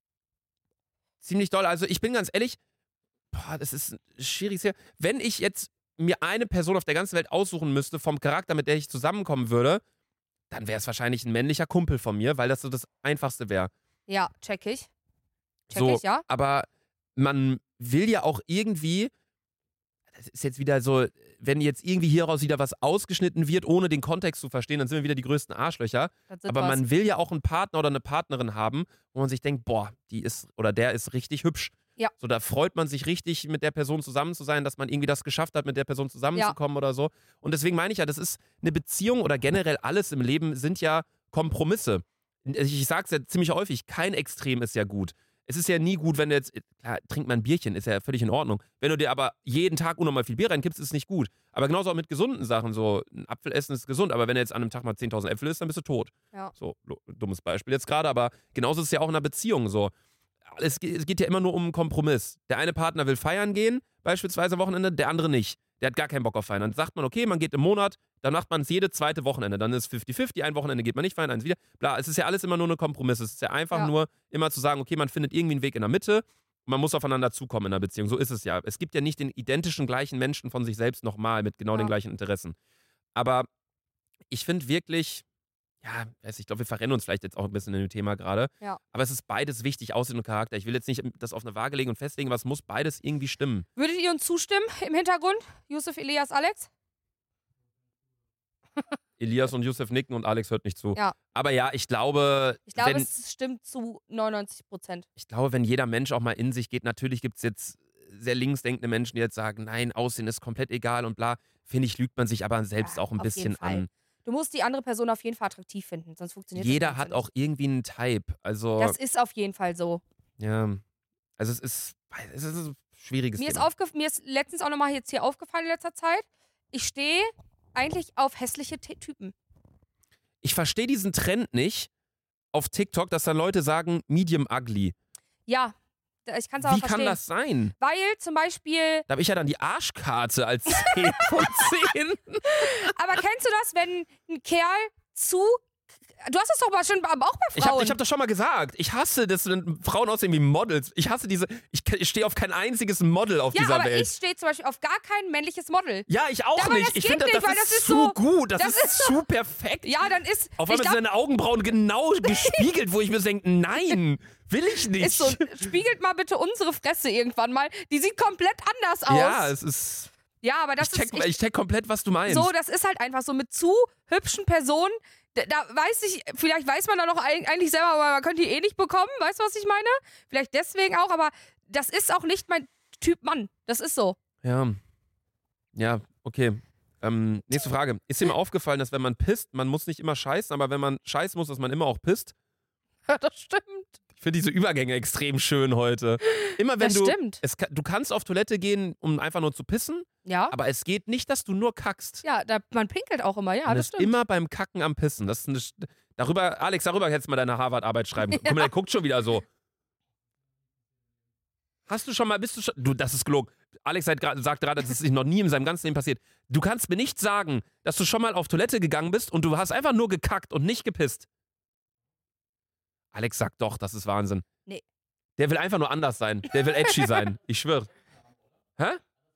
C: ziemlich doll, also ich bin ganz ehrlich, das ist schwierig sehr. Wenn ich jetzt mir eine Person auf der ganzen Welt aussuchen müsste, vom Charakter, mit der ich zusammenkommen würde, dann wäre es wahrscheinlich ein männlicher Kumpel von mir, weil das so das Einfachste wäre.
B: Ja, check ich. Ja.
C: Aber man will ja auch irgendwie, das ist jetzt wieder so, wenn jetzt irgendwie hieraus wieder was ausgeschnitten wird, ohne den Kontext zu verstehen, dann sind wir wieder die größten Arschlöcher. Aber man will ja auch einen Partner oder eine Partnerin haben, wo man sich denkt, boah, die ist oder der ist richtig hübsch.
B: Ja.
C: So, da freut man sich richtig, mit der Person zusammen zu sein, dass man irgendwie das geschafft hat, mit der Person zusammenzukommen oder so. Und deswegen meine ich ja, das ist eine Beziehung oder generell alles im Leben sind ja Kompromisse. Ich sage es ja ziemlich häufig, kein Extrem ist ja gut. es ist ja nie gut, wenn du jetzt, klar, trink mal ein Bierchen, ist ja völlig in Ordnung. Wenn du dir aber jeden Tag unnormal viel Bier reinkippst, ist es nicht gut. Aber genauso auch mit gesunden Sachen, so ein Apfel essen ist gesund, aber wenn du jetzt an einem Tag mal 10.000 Äpfel isst, dann bist du tot.
B: Ja.
C: So, dummes Beispiel jetzt gerade, aber genauso ist es ja auch in einer Beziehung so. Es geht ja immer nur um einen Kompromiss. Der eine Partner will feiern gehen, beispielsweise am Wochenende, der andere nicht. Der hat gar keinen Bock auf Feiern. Dann sagt man, okay, man geht im Monat, dann macht man es jede zweite Wochenende. Dann ist 50-50, ein Wochenende geht man nicht feiern, eins wieder. Bla, es ist ja alles immer nur eine Kompromiss. Es ist ja einfach nur immer zu sagen, okay, man findet irgendwie einen Weg in der Mitte. Man muss aufeinander zukommen in einer Beziehung. So ist es ja. Es gibt ja nicht den identischen gleichen Menschen von sich selbst nochmal mit genau den gleichen Interessen. Aber ich finde wirklich, ja, ich glaube, wir verrennen uns vielleicht jetzt auch ein bisschen in dem Thema gerade.
B: Ja.
C: Aber es ist beides wichtig, Aussehen und Charakter. Ich will jetzt nicht das auf eine Waage legen und festlegen, aber es muss beides irgendwie stimmen.
B: Würdet ihr uns zustimmen im Hintergrund? Yusuf, Elias, Alex?
C: Elias und Yusuf nicken und Alex hört nicht zu.
B: Ja.
C: Aber ja, ich glaube,
B: Es stimmt zu 99%.
C: Ich glaube, wenn jeder Mensch auch mal in sich geht, natürlich gibt es jetzt sehr linksdenkende Menschen, die jetzt sagen, nein, Aussehen ist komplett egal und bla. Finde ich, lügt man sich aber selbst auch ein
B: auf
C: bisschen
B: jeden Fall.
C: an.
B: Du musst die andere Person auf jeden Fall attraktiv finden, sonst funktioniert das
C: Jeder
B: Ganze
C: hat
B: nicht.
C: auch irgendwie einen Type. Also,
B: Das ist auf jeden Fall so.
C: ja. Also es ist ein schwieriges
B: Mir
C: Thema.
B: ist letztens auch nochmal jetzt hier aufgefallen in letzter Zeit, ich stehe eigentlich auf hässliche Typen.
C: Ich verstehe diesen Trend nicht auf TikTok, dass dann Leute sagen, medium ugly.
B: Ja, ich kann es aber
C: Wie
B: verstehen.
C: kann das sein?
B: Weil zum Beispiel,
C: Da habe ich ja dann die Arschkarte als 10 von 10.
B: aber kennst du das, wenn ein Kerl du hast das doch mal schon auch bei Frauen.
C: Ich hab das schon mal gesagt. Ich hasse das, wenn Frauen aussehen wie Models. Ich hasse ich stehe auf kein einziges Model auf dieser
B: aber
C: Welt.
B: ich stehe zum Beispiel auf gar kein männliches Model.
C: Ja, ich auch
B: Aber
C: nicht.
B: das
C: Ich
B: geht
C: finde,
B: nicht, weil
C: das
B: das
C: ist
B: ist
C: zu
B: so-
C: gut. Das
B: das
C: ist
B: ist
C: zu perfekt.
B: Ja, dann ist,
C: Auf
B: ich
C: einmal sind
B: glaub,
C: seine Augenbrauen genau gespiegelt, wo ich mir denke, nein, will ich nicht.
B: ist so, spiegelt mal bitte unsere Fresse irgendwann mal. Die sieht komplett anders aus.
C: Ja, es ist.
B: Ja, aber das
C: Ich check komplett, was du meinst.
B: so, das ist halt einfach so mit zu hübschen Personen. Da weiß ich, vielleicht weiß man da noch eigentlich selber, aber man könnte die eh nicht bekommen. Weißt du, was ich meine? Vielleicht deswegen auch, aber das ist auch nicht mein Typ Mann. Das ist so.
C: Ja. Ja, okay. Nächste Frage. Ist dir mal aufgefallen, dass wenn man pisst, man muss nicht immer scheißen, aber wenn man scheißen muss, dass man immer auch pisst?
B: Ja, das stimmt.
C: Ich finde diese Übergänge extrem schön heute. Immer wenn
B: Das stimmt.
C: du kannst auf Toilette gehen, um einfach nur zu pissen,
B: Ja.
C: aber es geht nicht, dass du nur kackst.
B: Ja, man pinkelt auch immer, ja,
C: Man
B: das
C: ist
B: stimmt.
C: immer beim Kacken am Pissen. Das ist Alex, darüber hättest du mal deine Harvard-Arbeit schreiben. Guck mal, der guckt schon wieder so. Das ist gelogen. Alex sagt gerade, das ist noch nie in seinem ganzen Leben passiert. Du kannst mir nicht sagen, dass du schon mal auf Toilette gegangen bist und du hast einfach nur gekackt und nicht gepisst. Alex sagt doch, das ist Wahnsinn.
B: Nee.
C: Der will einfach nur anders sein. Der will edgy sein. Ich schwöre. Hä?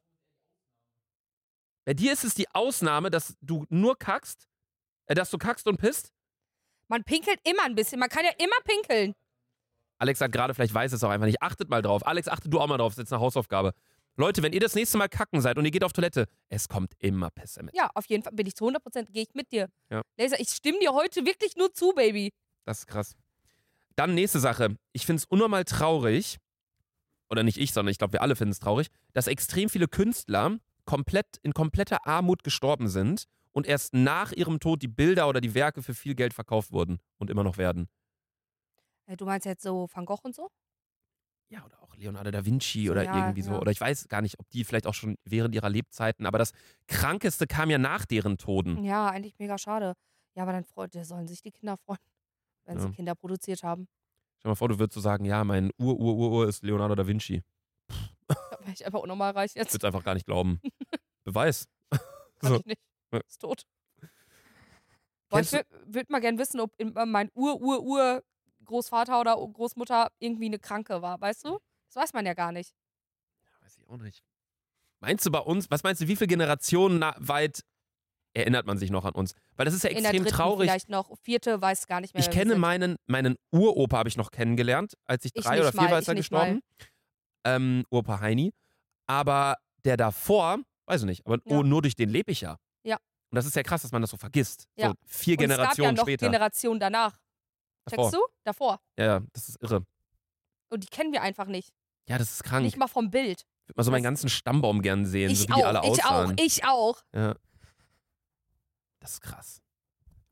C: Bei dir ist es die Ausnahme, dass du nur kackst, dass du kackst und pisst?
B: Man pinkelt immer ein bisschen. Man kann ja immer pinkeln.
C: Alex sagt gerade, vielleicht weiß es auch einfach nicht. Achtet mal drauf. Alex, achte du auch mal drauf. Das ist jetzt eine Hausaufgabe. Leute, wenn ihr das nächste Mal kacken seid und ihr geht auf Toilette, es kommt immer Pisse mit.
B: Ja, auf jeden Fall bin ich zu 100%, gehe ich mit dir.
C: Ja.
B: Laser, ich stimme dir heute wirklich nur zu, Baby.
C: Das ist krass. Dann nächste Sache. Ich finde es unnormal traurig, oder nicht ich, sondern ich glaube, wir alle finden es traurig, dass extrem viele Künstler in kompletter Armut gestorben sind und erst nach ihrem Tod die Bilder oder die Werke für viel Geld verkauft wurden und immer noch werden.
B: Du meinst jetzt so Van Gogh und so?
C: Ja, oder auch Leonardo da Vinci
B: So,
C: oder
B: ja,
C: irgendwie so.
B: ja.
C: Oder ich weiß gar nicht, ob die vielleicht auch schon während ihrer Lebzeiten, aber das Krankeste kam ja nach deren Toden.
B: Ja, eigentlich mega schade. Ja, aber dann sollen sich die Kinder freuen, wenn sie
C: Ja.
B: Kinder produziert haben.
C: Stell dir mal vor, du würdest so sagen, ja, mein Ur ist Leonardo da Vinci.
B: Da wäre ich einfach unnormal reich
C: Ich
B: jetzt.
C: würde es einfach gar nicht glauben. Beweis.
B: Kann
C: so.
B: ich nicht.
C: Ja.
B: Ist tot. Boah, ich
C: Kennst
B: würde mal gerne wissen, ob mein Großvater oder Großmutter irgendwie eine Kranke war, weißt du? Das weiß man ja gar nicht.
C: Weiß ich auch nicht. Meinst du bei uns, was meinst du, wie viele Generationen weit erinnert man sich noch an uns? Weil das ist ja
B: In der
C: extrem
B: dritten
C: traurig.
B: vielleicht noch, vierte, weiß gar nicht mehr.
C: Ich
B: wer wir
C: kenne
B: sind.
C: meinen Uropa habe ich noch kennengelernt, als ich
B: Ich
C: 3
B: nicht
C: oder 4
B: mal,
C: war, ist
B: ich
C: er
B: nicht
C: gestorben. Opa Heini. Aber der davor, weiß ich nicht, aber
B: Ja.
C: nur durch den lebe ich ja.
B: Ja.
C: Und das ist ja krass, dass man das so vergisst.
B: Ja.
C: So 4
B: Und es gab
C: Generationen
B: ja noch
C: später.
B: Generationen danach.
C: Davor.
B: Checkst du? Davor.
C: Ja, das ist irre.
B: Und die kennen wir einfach nicht.
C: Ja, das ist krank.
B: Nicht mal vom Bild.
C: Ich würde mal so meinen
B: Das-
C: ganzen Stammbaum gern sehen, so
B: Ich
C: wie die
B: auch,
C: alle
B: ich auch,
C: aussahen.
B: ich auch.
C: Ja. Das ist krass.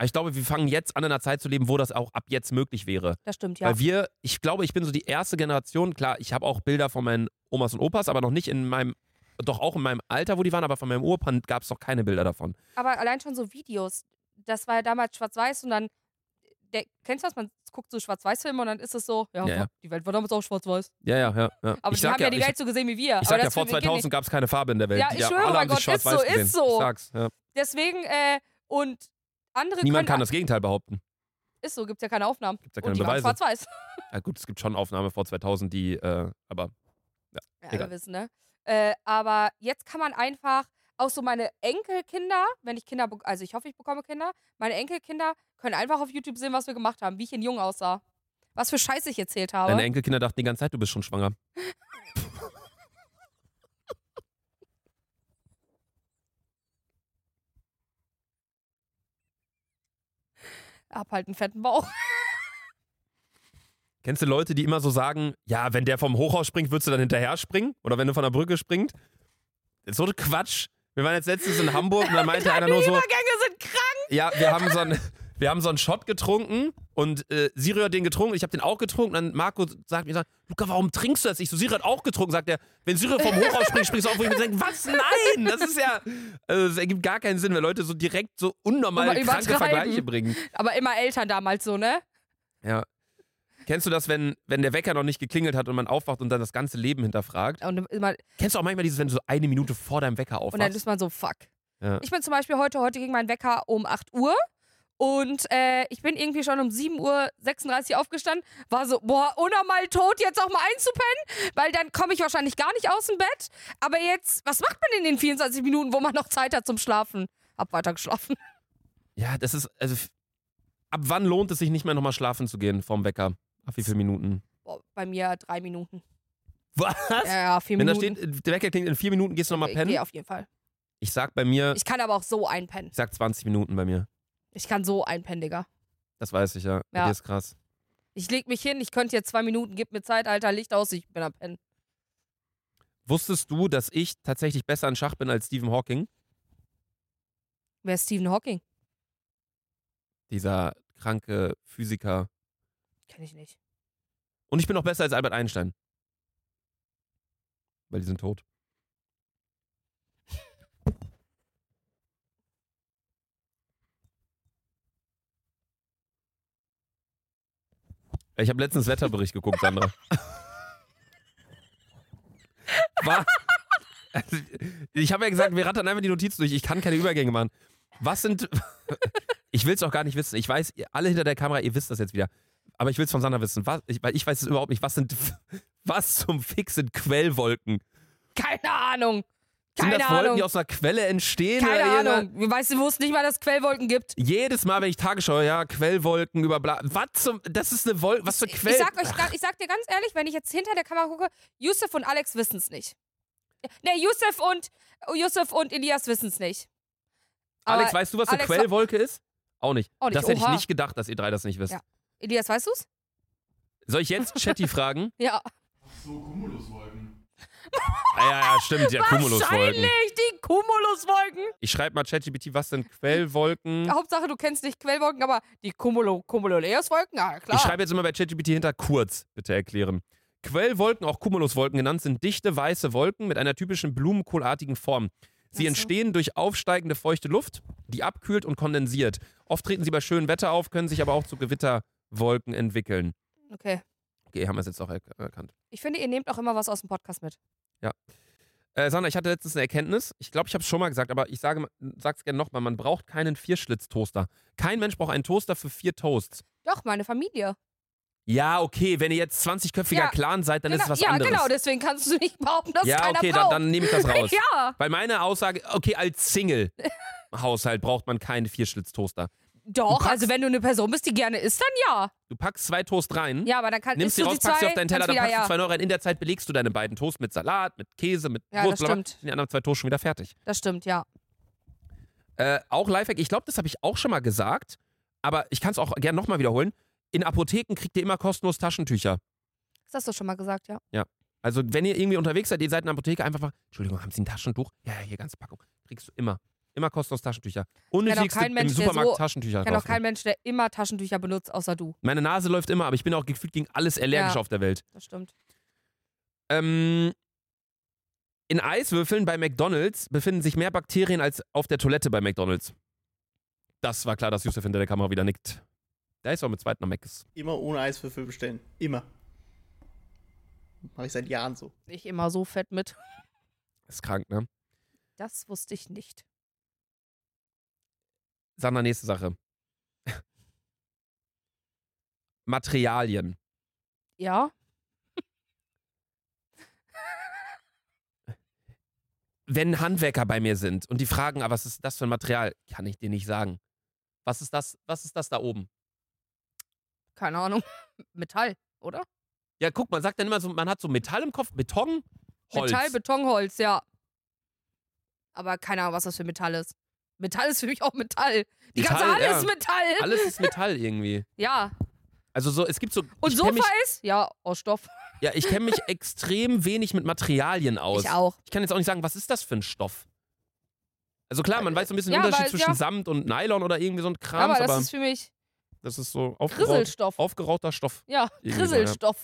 C: Aber ich glaube, wir fangen jetzt an, in einer Zeit zu leben, wo das auch ab jetzt möglich wäre.
B: Das stimmt, ja.
C: Weil ich glaube, ich bin so die erste Generation, klar, ich habe auch Bilder von meinen Omas und Opas, aber noch nicht doch auch in meinem Alter, wo die waren, aber von meinem Opa gab es noch keine Bilder davon.
B: Aber allein schon so Videos, das war ja damals schwarz-weiß und dann, kennst du das? Man guckt so Schwarz-Weiß-Filme und dann ist es so,
C: Ja.
B: Die Welt war damals auch schwarz-weiß.
C: Ja.
B: Aber die haben ja die Welt so gesehen wie wir.
C: Ich
B: Aber
C: sag ja,
B: das
C: vor
B: geht nicht.
C: 2000 gab es keine Farbe in der Welt.
B: Ja, ich schwöre,
C: alle
B: mein
C: haben sich
B: Gott, ist
C: schwarz-weiß
B: so,
C: gesehen.
B: ist so.
C: Ich sag's, ja.
B: Deswegen, und andere
C: Niemand kann
B: können...
C: das Gegenteil behaupten.
B: Ist so, gibt's ja keine Aufnahmen.
C: Gibt's ja
B: Und
C: keine
B: die waren
C: Beweise.
B: schwarz-weiß.
C: Ja gut, es gibt schon Aufnahmen vor 2000, die, aber
B: Ja,
C: egal.
B: wir wissen, ne? Aber jetzt kann man einfach, auch so meine Enkelkinder, wenn ich Kinder, also ich hoffe, ich bekomme Kinder, meine Enkelkinder können einfach auf YouTube sehen, was wir gemacht haben, wie ich in Jung aussah. Was für Scheiße ich erzählt habe.
C: Deine Enkelkinder dachten die ganze Zeit, du bist schon schwanger.
B: Hab halt einen fetten Bauch.
C: Kennst du Leute, die immer so sagen, ja, wenn der vom Hochhaus springt, würdest du dann hinterher springen? Oder wenn du von der Brücke springst? Das ist so ein Quatsch. Wir waren jetzt letztens in Hamburg und dann meinte einer nur
B: Die
C: so,
B: Übergänge sind krank.
C: ja, wir haben so einen Shot getrunken und Siri hat den getrunken, ich habe den auch getrunken. Und dann Marco sagt mir, Luca, warum trinkst du das? Ich so, Siri hat auch getrunken, sagt er. Wenn Siri vom Hochhaus springt, springst du auch. Wo ich mir denke, was? Nein! Das ist ja, das ergibt gar keinen Sinn, wenn Leute so direkt so unnormal kranke
B: Übertreiben.
C: Vergleiche bringen.
B: Aber immer Eltern damals so, ne?
C: Ja. Kennst du das, wenn der Wecker noch nicht geklingelt hat und man aufwacht und dann das ganze Leben hinterfragt?
B: Und immer,
C: Kennst du auch manchmal dieses, wenn du so eine Minute vor deinem Wecker
B: und dann
C: aufwachst?
B: ist man so, fuck.
C: Ja.
B: Ich bin zum Beispiel heute ging mein Wecker um 8 Uhr. Und ich bin irgendwie schon um 7:36 Uhr aufgestanden, war so, boah, unnormal tot, jetzt auch mal einzupennen, weil dann komme ich wahrscheinlich gar nicht aus dem Bett. Aber jetzt, was macht man in den 24 Minuten, wo man noch Zeit hat zum Schlafen? Hab weiter geschlafen.
C: Ja, das ist, also, ab wann lohnt es sich nicht mehr nochmal schlafen zu gehen vorm Wecker? Ab wie viele Minuten?
B: Boah, bei mir 3 Minuten.
C: Was?
B: Ja, 4
C: Wenn da
B: Minuten.
C: steht, der Wecker klingt in 4 Minuten, gehst du nochmal pennen?
B: Okay, auf jeden Fall.
C: Ich sag bei mir,
B: Ich kann aber auch so einpennen.
C: ich sag 20 Minuten bei mir.
B: Ich kann so einpennen, Digga.
C: Das weiß ich ja. Bei
B: Ja.
C: dir ist krass.
B: Ich leg mich hin, ich könnte jetzt 2 Minuten, gib mir Zeit, Alter, Licht aus, ich bin am Pennen.
C: Wusstest du, dass ich tatsächlich besser in Schach bin als Stephen Hawking?
B: Wer ist Stephen Hawking?
C: Dieser kranke Physiker.
B: Kenn ich nicht.
C: Und ich bin auch besser als Albert Einstein. Weil die sind tot. Ich habe letztens Wetterbericht geguckt, Sandra. Was? Also, ich habe ja gesagt, wir rattern einfach die Notiz durch. Ich kann keine Übergänge machen. Was sind... Ich will es auch gar nicht wissen. Ich weiß, alle hinter der Kamera, ihr wisst das jetzt wieder. Aber ich will es von Sandra wissen. Weil ich weiß es überhaupt nicht. Was zum Fix sind Quellwolken?
B: Keine Ahnung.
C: Sind
B: Keine
C: das Wolken,
B: Ahnung.
C: die aus einer Quelle entstehen?
B: Keine
C: oder
B: Ahnung. Wir weißt, du wussten nicht mal, dass es Quellwolken gibt.
C: Jedes Mal, wenn ich Tagesschau, ja, Quellwolken über bla. Was zum. Das ist eine Wolke. Was für Quell.
B: Ich sag dir ganz ehrlich, wenn ich jetzt hinter der Kamera gucke, Yusuf und Alex wissen es nicht. Ne, Yusuf und Elias wissen es nicht. Aber
C: Alex, weißt du, was eine
B: Alex-
C: Quellwolke ist? Auch nicht.
B: Auch nicht,
C: Das hätte ich
B: oha.
C: nicht gedacht, dass ihr drei das nicht wisst.
B: Ja. Elias, weißt du's?
C: Soll ich jetzt Chatty fragen?
B: Ja.
A: So Cumuluswolken.
C: Ja, stimmt. Ja, Cumuluswolken.
B: Wahrscheinlich die Cumuluswolken.
C: Ich schreibe mal ChatGPT, was sind Quellwolken?
B: Hauptsache, du kennst nicht Quellwolken, aber die Cumuluswolken, ja klar.
C: Ich schreibe jetzt immer bei ChatGPT hinter kurz, bitte erklären. Quellwolken, auch Cumuluswolken genannt, sind dichte weiße Wolken mit einer typischen blumenkohlartigen Form. Sie
B: Ach so.
C: entstehen durch aufsteigende feuchte Luft, die abkühlt und kondensiert. Oft treten sie bei schönem Wetter auf, können sich aber auch zu Gewitterwolken entwickeln.
B: Okay.
C: Okay, haben wir es jetzt auch erkannt.
B: Ich finde, ihr nehmt auch immer was aus dem Podcast mit.
C: Sandra, ich hatte letztens eine Erkenntnis. Ich glaube, ich habe es schon mal gesagt, aber ich sag's gerne nochmal. Man braucht keinen Vierschlitz-Toaster. Kein Mensch braucht einen Toaster für 4 Toasts.
B: Doch, meine Familie.
C: Ja, okay, wenn ihr jetzt 20-köpfiger
B: Ja,
C: Clan seid, dann ist es was
B: ja,
C: anderes.
B: genau, deswegen kannst du nicht behaupten, dass
C: Ja,
B: keiner
C: okay,
B: braucht.
C: dann nehme ich das raus.
B: Ja,
C: Weil meine Aussage, okay, als Single-Haushalt braucht man keinen Vierschlitz-Toaster.
B: doch,
C: packst-
B: also wenn du eine Person bist, die gerne isst, dann ja.
C: Du packst 2 Toast rein,
B: Ja, aber dann
C: nimmst
B: isst
C: sie
B: du
C: raus,
B: die
C: packst sie
B: zwei,
C: auf deinen Teller,
B: kannst
C: dann
B: wieder,
C: packst du
B: ja.
C: 2 Euro rein. In der Zeit belegst du deine beiden Toast mit Salat, mit Käse, mit
B: Ja,
C: Wurst,
B: das
C: blablabla.
B: stimmt.
C: Sind die anderen 2 Toast schon wieder fertig.
B: Das stimmt, ja.
C: Auch Lifehack, ich glaube, das habe ich auch schon mal gesagt, aber ich kann es auch gerne nochmal wiederholen. In Apotheken kriegt ihr immer kostenlos Taschentücher.
B: Das hast du schon mal gesagt, ja.
C: Also wenn ihr irgendwie unterwegs seid, ihr seid in der Apotheke, einfach mal, Entschuldigung, haben Sie ein Taschentuch? Ja, hier, ganze Packung. Kriegst du immer. Immer kostenlos Taschentücher.
B: kenn auch
C: Unnötigste
B: keinen Mensch,
C: im
B: der
C: Supermarkt
B: so-
C: Taschentücher
B: Ich kenne auch
C: kaufen.
B: keinen Mensch, der immer Taschentücher benutzt, außer du.
C: Meine Nase läuft immer, aber ich bin auch gefühlt gegen alles allergisch
B: Ja.
C: auf der Welt.
B: Das stimmt.
C: In Eiswürfeln bei McDonald's befinden sich mehr Bakterien als auf der Toilette bei McDonald's. Das war klar, dass Yusuf hinter der Kamera wieder nickt. Da ist auch mit zweiten am Mc's.
D: Immer ohne Eiswürfel bestellen. Immer. Mache ich seit Jahren so.
B: Ich immer so fett mit.
C: Ist krank, ne?
B: Das wusste ich nicht.
C: Sandra, nächste Sache. Materialien.
B: Ja?
C: Wenn Handwerker bei mir sind und die fragen, was ist das für ein Material, kann ich dir nicht sagen. Was ist das da oben?
B: Keine Ahnung. Metall, oder?
C: Ja, guck, man sagt dann immer so, man hat so Metall im Kopf, Beton, Holz.
B: Metall, Betonholz, ja. Aber keine Ahnung, was das für Metall ist. Metall ist für mich auch Metall. Die ganze
C: Metall,
B: Halle
C: ja.
B: ist Metall.
C: Alles ist Metall irgendwie.
B: Ja.
C: Also so, es gibt so.
B: Und
C: ich kenn
B: Sofa ist? Ja, aus Stoff.
C: Ja, ich kenne mich extrem wenig mit Materialien aus.
B: Ich auch.
C: Ich kann jetzt auch nicht sagen, was ist das für ein Stoff? Also klar, man weiß so ein bisschen den
B: Ja,
C: Unterschied
B: aber-
C: zwischen
B: ja.
C: Samt und Nylon oder irgendwie so ein Kram,
B: Aber
C: aber,
B: das ist für mich
C: das ist so
B: Grisselstoff.
C: aufgerauchter Stoff.
B: Ja,
C: Irgendwie so,
B: Grisselstoff.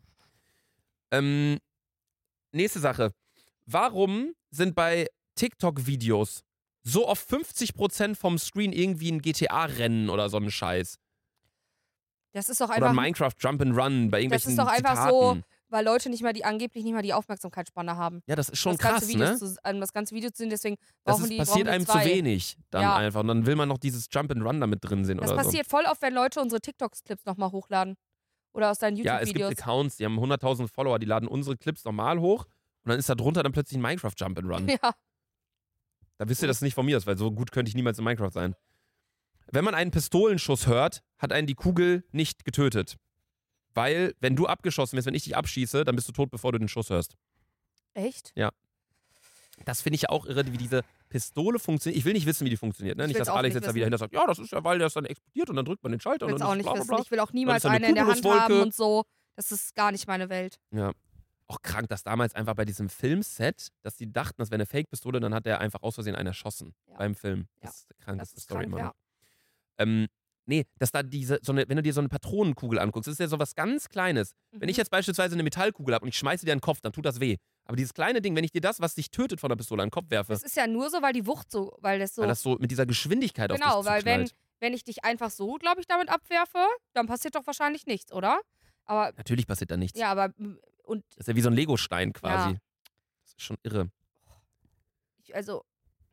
C: Nächste Sache. Warum sind bei TikTok-Videos so oft 50% vom Screen irgendwie ein GTA-Rennen oder so ein Scheiß?
B: Das ist doch
C: Oder ein
B: einfach,
C: Minecraft Jump'n'Run bei irgendwelchen
B: ist doch einfach
C: Zitaten.
B: weil Leute angeblich nicht mal die Aufmerksamkeitsspanne haben.
C: Ja, das ist schon
B: das ganze
C: krass,
B: Video
C: ne?
B: das ganze Video zu sehen, deswegen
C: Das
B: brauchen die
C: passiert
B: brauchen
C: einem
B: die
C: zu
B: zwei.
C: wenig dann
B: Ja.
C: einfach. Und dann will man noch dieses Jump'n'Run damit drin sehen
B: Das
C: oder so.
B: passiert voll oft, wenn Leute unsere TikTok-Clips nochmal hochladen. Oder aus deinen
C: Ja, es gibt
B: YouTube-Videos.
C: Accounts, die haben 100.000 Follower, die laden unsere Clips normal hoch und dann ist da drunter dann plötzlich ein Minecraft Jump'n'Run.
B: Ja.
C: Da wisst ihr, dass es nicht von mir ist, weil so gut könnte ich niemals in Minecraft sein. Wenn man einen Pistolenschuss hört, hat einen die Kugel nicht getötet. Weil, wenn du abgeschossen wirst, wenn ich dich abschieße, dann bist du tot, bevor du den Schuss hörst.
B: Echt?
C: Das finde ich auch irre, wie diese Pistole funktioniert. Ich will nicht wissen, wie die funktioniert. Ne?
B: Ich
C: Nicht,
B: will's
C: dass
B: auch
C: Alex
B: nicht
C: jetzt da wieder
B: wissen.
C: hinter sagt, ja, das ist ja, weil der ist dann explodiert und dann drückt man den Schalter
B: Ich will
C: und
B: es
C: dann
B: auch
C: ist
B: nicht
C: bla, bla,
B: wissen.
C: bla.
B: Ich will auch niemals
C: da eine
B: eine in der Hand
C: Cumuluswolke.
B: haben und so. Das ist gar nicht meine Welt.
C: Ja. Auch krank, dass damals einfach bei diesem Filmset, dass die dachten, das wäre eine Fake-Pistole, dann hat der einfach aus Versehen einen erschossen
B: Ja.
C: beim Film.
B: Ja.
C: Das ist krank, das ist die Story
B: krank,
C: immer
B: ja.
C: noch. Nee, dass da wenn du dir so eine Patronenkugel anguckst, das ist ja so was ganz Kleines. Wenn ich jetzt beispielsweise eine Metallkugel habe und ich schmeiße dir an den Kopf, dann tut das weh. Aber dieses kleine Ding, wenn ich dir das, was dich tötet von der Pistole, an den Kopf werfe,
B: Das ist ja nur so, weil die Wucht so, weil das so.
C: weil das so mit dieser Geschwindigkeit
B: Genau,
C: auf dich
B: weil
C: zuknallt.
B: wenn ich dich einfach so, glaube ich, damit abwerfe, dann passiert doch wahrscheinlich nichts, oder? Aber,
C: Natürlich passiert da nichts.
B: ja, aber, und
C: Das ist ja wie so ein Legostein quasi.
B: Ja.
C: Das ist schon irre.
B: ich will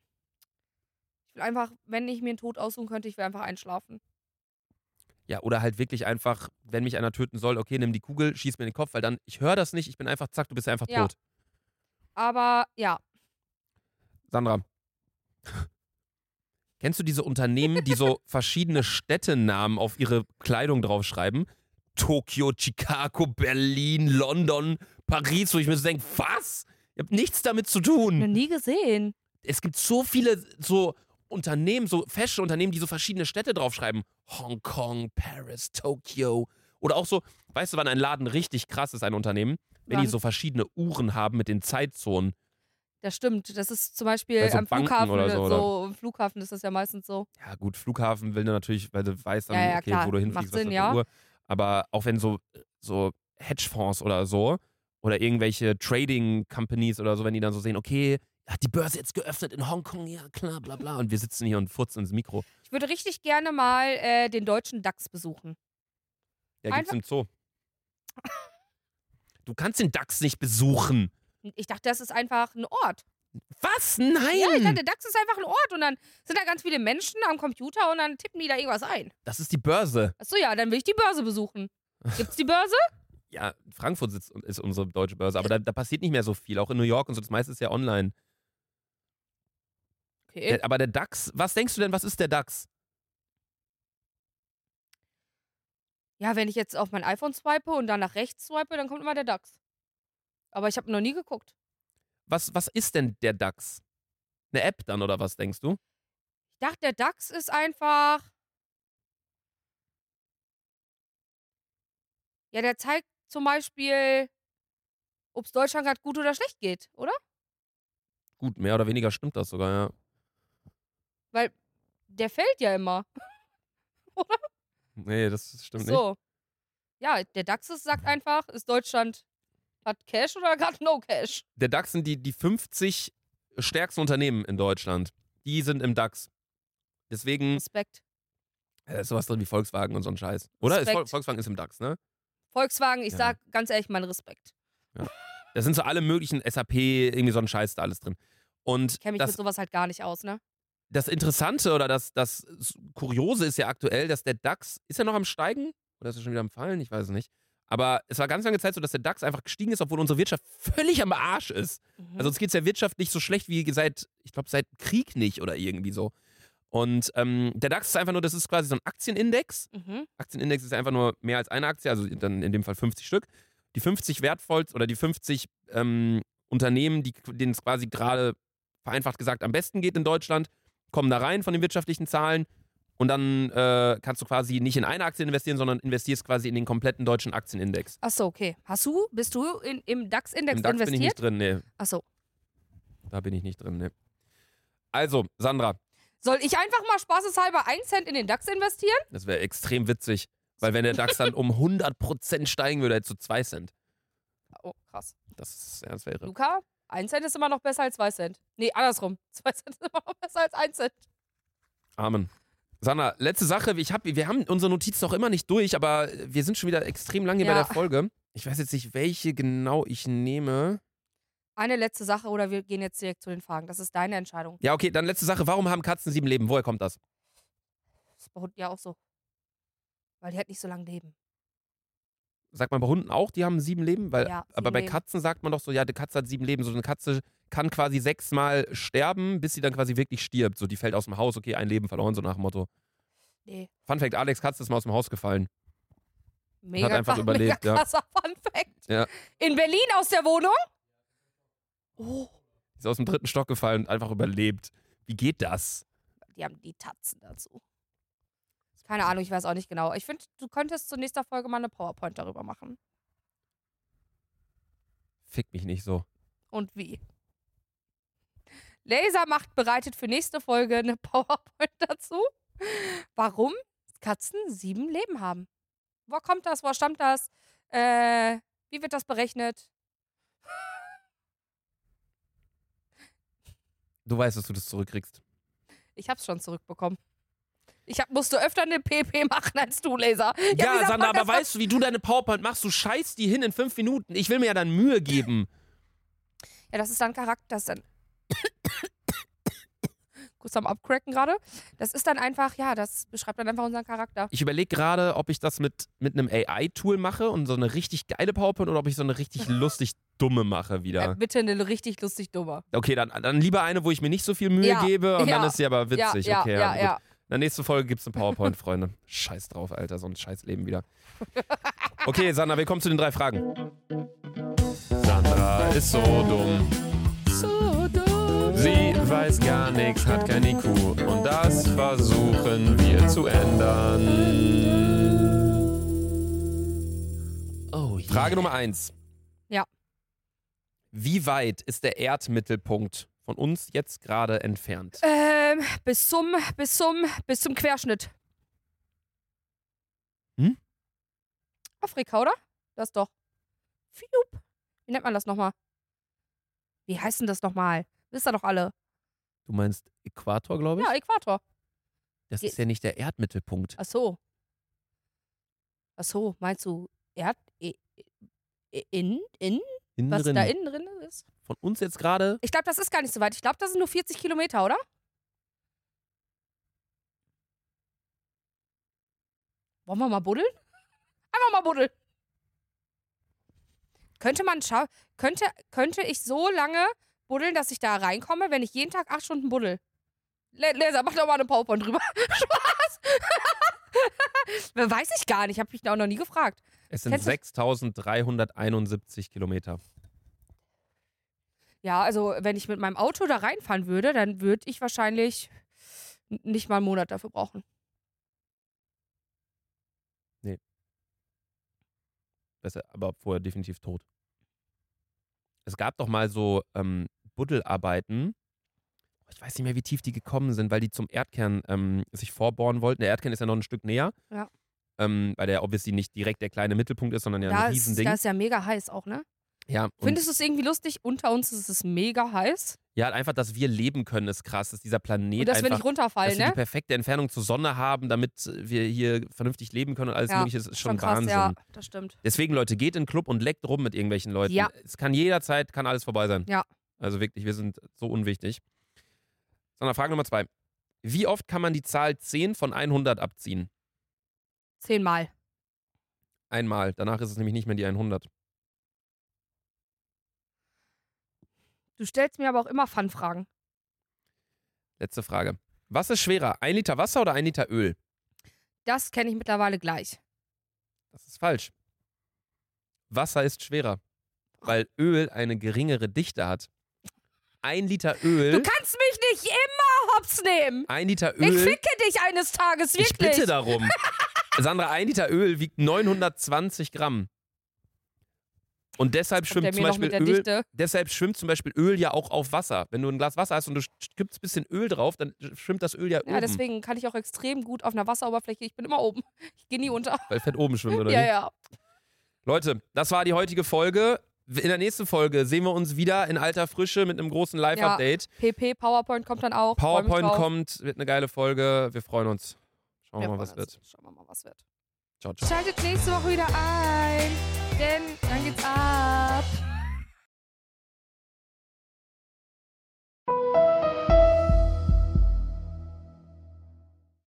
B: einfach, wenn ich mir einen Tod aussuchen könnte, ich will einfach einschlafen.
C: Ja, oder halt wirklich einfach, wenn mich einer töten soll, okay, nimm die Kugel, schieß mir in den Kopf, weil dann, ich höre das nicht, ich bin einfach, zack, du bist einfach
B: Ja.
C: tot.
B: Aber, ja.
C: Sandra, kennst du diese Unternehmen, die so verschiedene Städtenamen auf ihre Kleidung draufschreiben? Tokio, Chicago, Berlin, London, Paris, wo ich mir so denke, was? Ihr habt nichts damit zu
B: Noch
C: tun.
B: nie gesehen.
C: Es gibt so viele so Unternehmen, so Fashion-Unternehmen, die so verschiedene Städte draufschreiben. Hongkong, Paris, Tokio. Oder auch so, weißt du, wann ein Laden richtig krass ist, ein Unternehmen? Wenn die
B: Wann?
C: so verschiedene Uhren haben mit den Zeitzonen.
B: Das stimmt. Das ist zum Beispiel
C: Bei so
B: am
C: Banken
B: Flughafen
C: oder so, oder?
B: Im Flughafen ist das ja meistens so.
C: Ja, gut, Flughafen will du natürlich, weil du weißt dann,
B: Ja,
C: okay,
B: klar,
C: wo du
B: macht
C: hinfliegst,
B: Sinn,
C: was für
B: ja.
C: eine Uhr. Aber auch wenn so Hedgefonds oder so oder irgendwelche Trading Companies oder so, wenn die dann so sehen, okay, hat die Börse jetzt geöffnet in Hongkong, ja klar, bla bla. Und wir sitzen hier und furzen ins Mikro.
B: Ich würde richtig gerne mal den deutschen DAX besuchen.
C: Ja, gibt's im Zoo. Du kannst den DAX nicht besuchen.
B: Ich dachte, das ist einfach ein Ort.
C: Was? Nein!
B: Ja, ich dachte, der DAX ist einfach ein Ort und dann sind da ganz viele Menschen am Computer und dann tippen die da irgendwas ein.
C: Das ist die Börse.
B: Achso, ja, dann will ich die Börse besuchen. Gibt's die Börse?
C: Ja, Frankfurt ist unsere deutsche Börse, aber da passiert nicht mehr so viel. Auch in New York und so, das meiste ist ja online.
B: Okay.
C: Aber der DAX, was denkst du denn, was ist der DAX?
B: Ja, wenn ich jetzt auf mein iPhone swipe und dann nach rechts swipe, dann kommt immer der DAX. Aber ich habe noch nie geguckt.
C: Was ist denn der DAX? Eine App dann oder was, denkst du?
B: Ich dachte, der DAX ist einfach. Ja, der zeigt zum Beispiel, ob es Deutschland gerade gut oder schlecht geht, oder?
C: Gut, mehr oder weniger stimmt das sogar, ja.
B: Weil der fällt ja immer.
C: Nee, das stimmt nicht.
B: So. Ja, der DAX sagt einfach, ist Deutschland hat Cash oder gerade No Cash?
C: Der DAX sind die 50 stärksten Unternehmen in Deutschland. Die sind im DAX. Deswegen
B: Respekt.
C: ist sowas drin wie Volkswagen und so ein Scheiß. Oder?
B: Respekt.
C: Volkswagen ist im DAX, ne?
B: Volkswagen, ich
C: Ja.
B: sag ganz ehrlich, mein Respekt.
C: Da sind so alle möglichen SAP, irgendwie so ein Scheiß da alles drin. Und
B: Ich kenne mich mit sowas halt gar nicht aus, ne?
C: das Interessante oder das Kuriose ist ja aktuell, dass der DAX, ist er noch am Steigen? Oder ist er schon wieder am Fallen? Ich weiß es nicht. Aber es war ganz lange Zeit so, dass der DAX einfach gestiegen ist, obwohl unsere Wirtschaft völlig am Arsch ist.
B: Mhm.
C: Also uns geht es der Wirtschaft nicht so schlecht wie seit Krieg nicht oder irgendwie so. Und der DAX ist einfach nur, das ist quasi so ein Aktienindex.
B: Mhm.
C: Aktienindex ist einfach nur mehr als eine Aktie, also dann in dem Fall 50 Stück. Die 50 wertvollsten oder die 50 Unternehmen, denen es quasi gerade vereinfacht gesagt am besten geht in Deutschland, kommen da rein von den wirtschaftlichen Zahlen und dann kannst du quasi nicht in eine Aktie investieren, sondern investierst quasi in den kompletten deutschen Aktienindex.
B: Achso, okay. Bist du im DAX-Index
C: Im DAX
B: investiert?
C: bin ich nicht drin, nee.
B: Achso.
C: Da bin ich nicht drin, nee. Also, Sandra,
B: Soll ich einfach mal spaßeshalber 1 Cent in den DAX investieren?
C: das wäre extrem witzig, weil wenn der DAX dann um 100% steigen würde, hättest du 2 Cent.
B: Oh, krass.
C: Das wäre.
B: Luca, 1 Cent ist immer noch besser als 2 Cent. Nee, andersrum. 2 Cent ist immer noch besser als 1 Cent.
C: Amen. Sandra, letzte Sache. Wir haben unsere Notizen noch immer nicht durch, aber wir sind schon wieder extrem lange hier bei
B: Ja.
C: der Folge. Ich weiß jetzt nicht, welche genau ich nehme.
B: Eine letzte Sache oder wir gehen jetzt direkt zu den Fragen. Das ist deine Entscheidung.
C: Ja, okay, dann letzte Sache. Warum haben Katzen 7 Leben? Woher kommt das?
B: Das ist bei Hunden ja auch so. Weil die halt nicht so lange leben.
C: Sagt man bei Hunden auch, die haben 7 Leben? Weil,
B: Ja,
C: aber
B: 7
C: bei
B: Leben.
C: Katzen sagt man doch so, ja, die Katze hat 7 Leben. So eine Katze kann quasi 6-mal sterben, bis sie dann quasi wirklich stirbt. So, die fällt aus dem Haus, okay, ein Leben verloren, so nach dem Motto.
B: Nee.
C: Fun Fact, Alex' Katze ist mal aus dem Haus gefallen.
B: Mega,
C: Hat einfach
B: krass,
C: überlebt,
B: mega
C: ja.
B: krasser Fun Fact.
C: Ja.
B: In Berlin aus der Wohnung? Oh,
C: Die ist aus dem 3. Stock gefallen und einfach überlebt. Wie geht das?
B: die haben die Tatzen dazu. Keine Ahnung, ich weiß auch nicht genau. Ich finde, du könntest zur nächsten Folge mal eine PowerPoint darüber machen.
C: Fick mich nicht so.
B: Und wie? Lasermacht bereitet für nächste Folge eine PowerPoint dazu. Warum Katzen 7 Leben haben. Wo kommt das? Wo stammt das? Wie wird das berechnet?
C: Du weißt, dass du das zurückkriegst.
B: Ich hab's schon zurückbekommen. Musste öfter eine PP machen als du, Laser.
C: Ja, Sandra, aber weißt du, wie du deine PowerPoint machst? Du scheißt die hin in 5 Minuten. Ich will mir ja dann Mühe geben.
B: Ja, das ist dann Charakter. Das ist dann kurz am Abcracken gerade. Das ist dann einfach, ja, das beschreibt dann einfach unseren Charakter.
C: Ich überlege gerade, ob ich das mit einem AI-Tool mache und so eine richtig geile PowerPoint oder ob ich so eine richtig lustig dumme mache wieder.
B: Bitte eine richtig lustig dummer.
C: Okay, dann lieber eine, wo ich mir nicht so viel Mühe
B: Ja,
C: gebe und
B: ja,
C: dann ist sie aber witzig.
B: Ja,
C: okay,
B: ja,
C: gut.
B: ja.
C: In der nächsten Folge gibt's eine PowerPoint, Freunde. Scheiß drauf, Alter, so ein scheiß Leben wieder. Okay, Sandra, willkommen zu den 3 Fragen. Sandra ist so dumm.
B: So dumm.
C: Sie weiß gar nichts, hat kein IQ und das versuchen wir zu ändern.
D: Oh yeah.
C: Frage Nummer 1.
B: Ja.
C: Wie weit ist der Erdmittelpunkt von uns jetzt gerade entfernt?
B: Bis zum Querschnitt.
C: Hm?
B: Afrika, oder? Das doch. Fiup. Wie nennt man das nochmal? Wie heißt denn das nochmal? Wisst ihr doch alle.
C: Du meinst Äquator, glaube ich?
B: Ja, Äquator.
C: Das ist ja nicht der Erdmittelpunkt.
B: Ach so. Meinst du in? Was
C: Innen
B: da innen drin ist?
C: von uns jetzt gerade.
B: Ich glaube, das ist gar nicht so weit. Ich glaube, das sind nur 40 Kilometer, oder? Wollen wir mal buddeln? Einfach mal buddeln. Könnte ich so lange buddeln, dass ich da reinkomme, wenn ich jeden Tag 8 Stunden buddel? Laser, mach doch mal eine PowerPoint drüber. Spaß! Weiß ich gar nicht. Habe ich auch noch nie gefragt.
C: Es sind
B: Kennst du-
C: 6.371 Kilometer.
B: Ja, also wenn ich mit meinem Auto da reinfahren würde, dann würde ich wahrscheinlich nicht mal einen Monat dafür brauchen.
C: Besser, aber vorher definitiv tot. Es gab doch mal so Buddelarbeiten, Ich weiß nicht mehr, wie tief die gekommen sind, weil die zum Erdkern sich vorbohren wollten. Der Erdkern ist ja noch ein Stück näher.
B: Ja.
C: Weil der obviously nicht direkt der kleine Mittelpunkt ist, sondern ja ein Riesending.
B: Da ist ja mega heiß auch, ne?
C: Ja,
B: Findest du es irgendwie lustig? Unter uns ist es mega heiß.
C: ja, einfach, dass wir leben können, ist krass. Dass dieser Planet
B: Und dass wir
C: einfach,
B: nicht runterfallen,
C: dass wir
B: ne?
C: die perfekte Entfernung zur Sonne haben, damit wir hier vernünftig leben können und alles
B: Ja,
C: Mögliche, ist schon
B: krass,
C: Wahnsinn.
B: ja, das stimmt.
C: Deswegen, Leute, geht in den Club und leckt rum mit irgendwelchen Leuten.
B: Ja.
C: Es kann jederzeit, kann alles vorbei sein.
B: Ja.
C: Also wirklich, wir sind so unwichtig. Sondern Frage Nummer 2. Wie oft kann man die Zahl 10 von 100 abziehen?
B: 10-mal.
C: Einmal. Danach ist es nämlich nicht mehr die 100.
B: Du stellst mir aber auch immer Fun-Fragen.
C: Letzte Frage. Was ist schwerer? 1 Liter Wasser oder 1 Liter Öl?
B: Das kenne ich mittlerweile gleich.
C: Das ist falsch. Wasser ist schwerer, weil Öl eine geringere Dichte hat. 1 Liter Öl.
B: Du kannst mich nicht immer hops nehmen.
C: 1 Liter
B: Ich
C: Öl.
B: ficke dich eines Tages, wirklich.
C: Ich bitte darum. Sandra, 1 Liter Öl wiegt 920 Gramm. Und deshalb
B: Kommt der
C: schwimmt, zum
B: mir noch
C: Beispiel
B: mit der
C: Öl,
B: Dichte?
C: deshalb schwimmt zum Beispiel Öl ja auch auf Wasser. Wenn du ein Glas Wasser hast und du kippst ein bisschen Öl drauf, dann schwimmt das Öl ja
B: Ja,
C: oben.
B: deswegen kann ich auch extrem gut auf einer Wasseroberfläche. Ich bin immer oben. Ich gehe nie unter.
C: Weil Fett oben schwimmt, oder
B: Ja,
C: wie?
B: ja.
C: Leute, das war die heutige Folge. In der nächsten Folge sehen wir uns wieder in alter Frische mit einem großen Live-Update.
B: PP, PowerPoint kommt dann auch. Freu mich
C: PowerPoint
B: drauf.
C: kommt, wird eine geile Folge. Wir freuen uns. Schauen wir mal, was
B: freuen uns.
C: wird.
B: Schauen wir mal, was wird.
C: Ciao, ciao.
B: Schaltet nächste Woche wieder ein, denn dann geht's ab.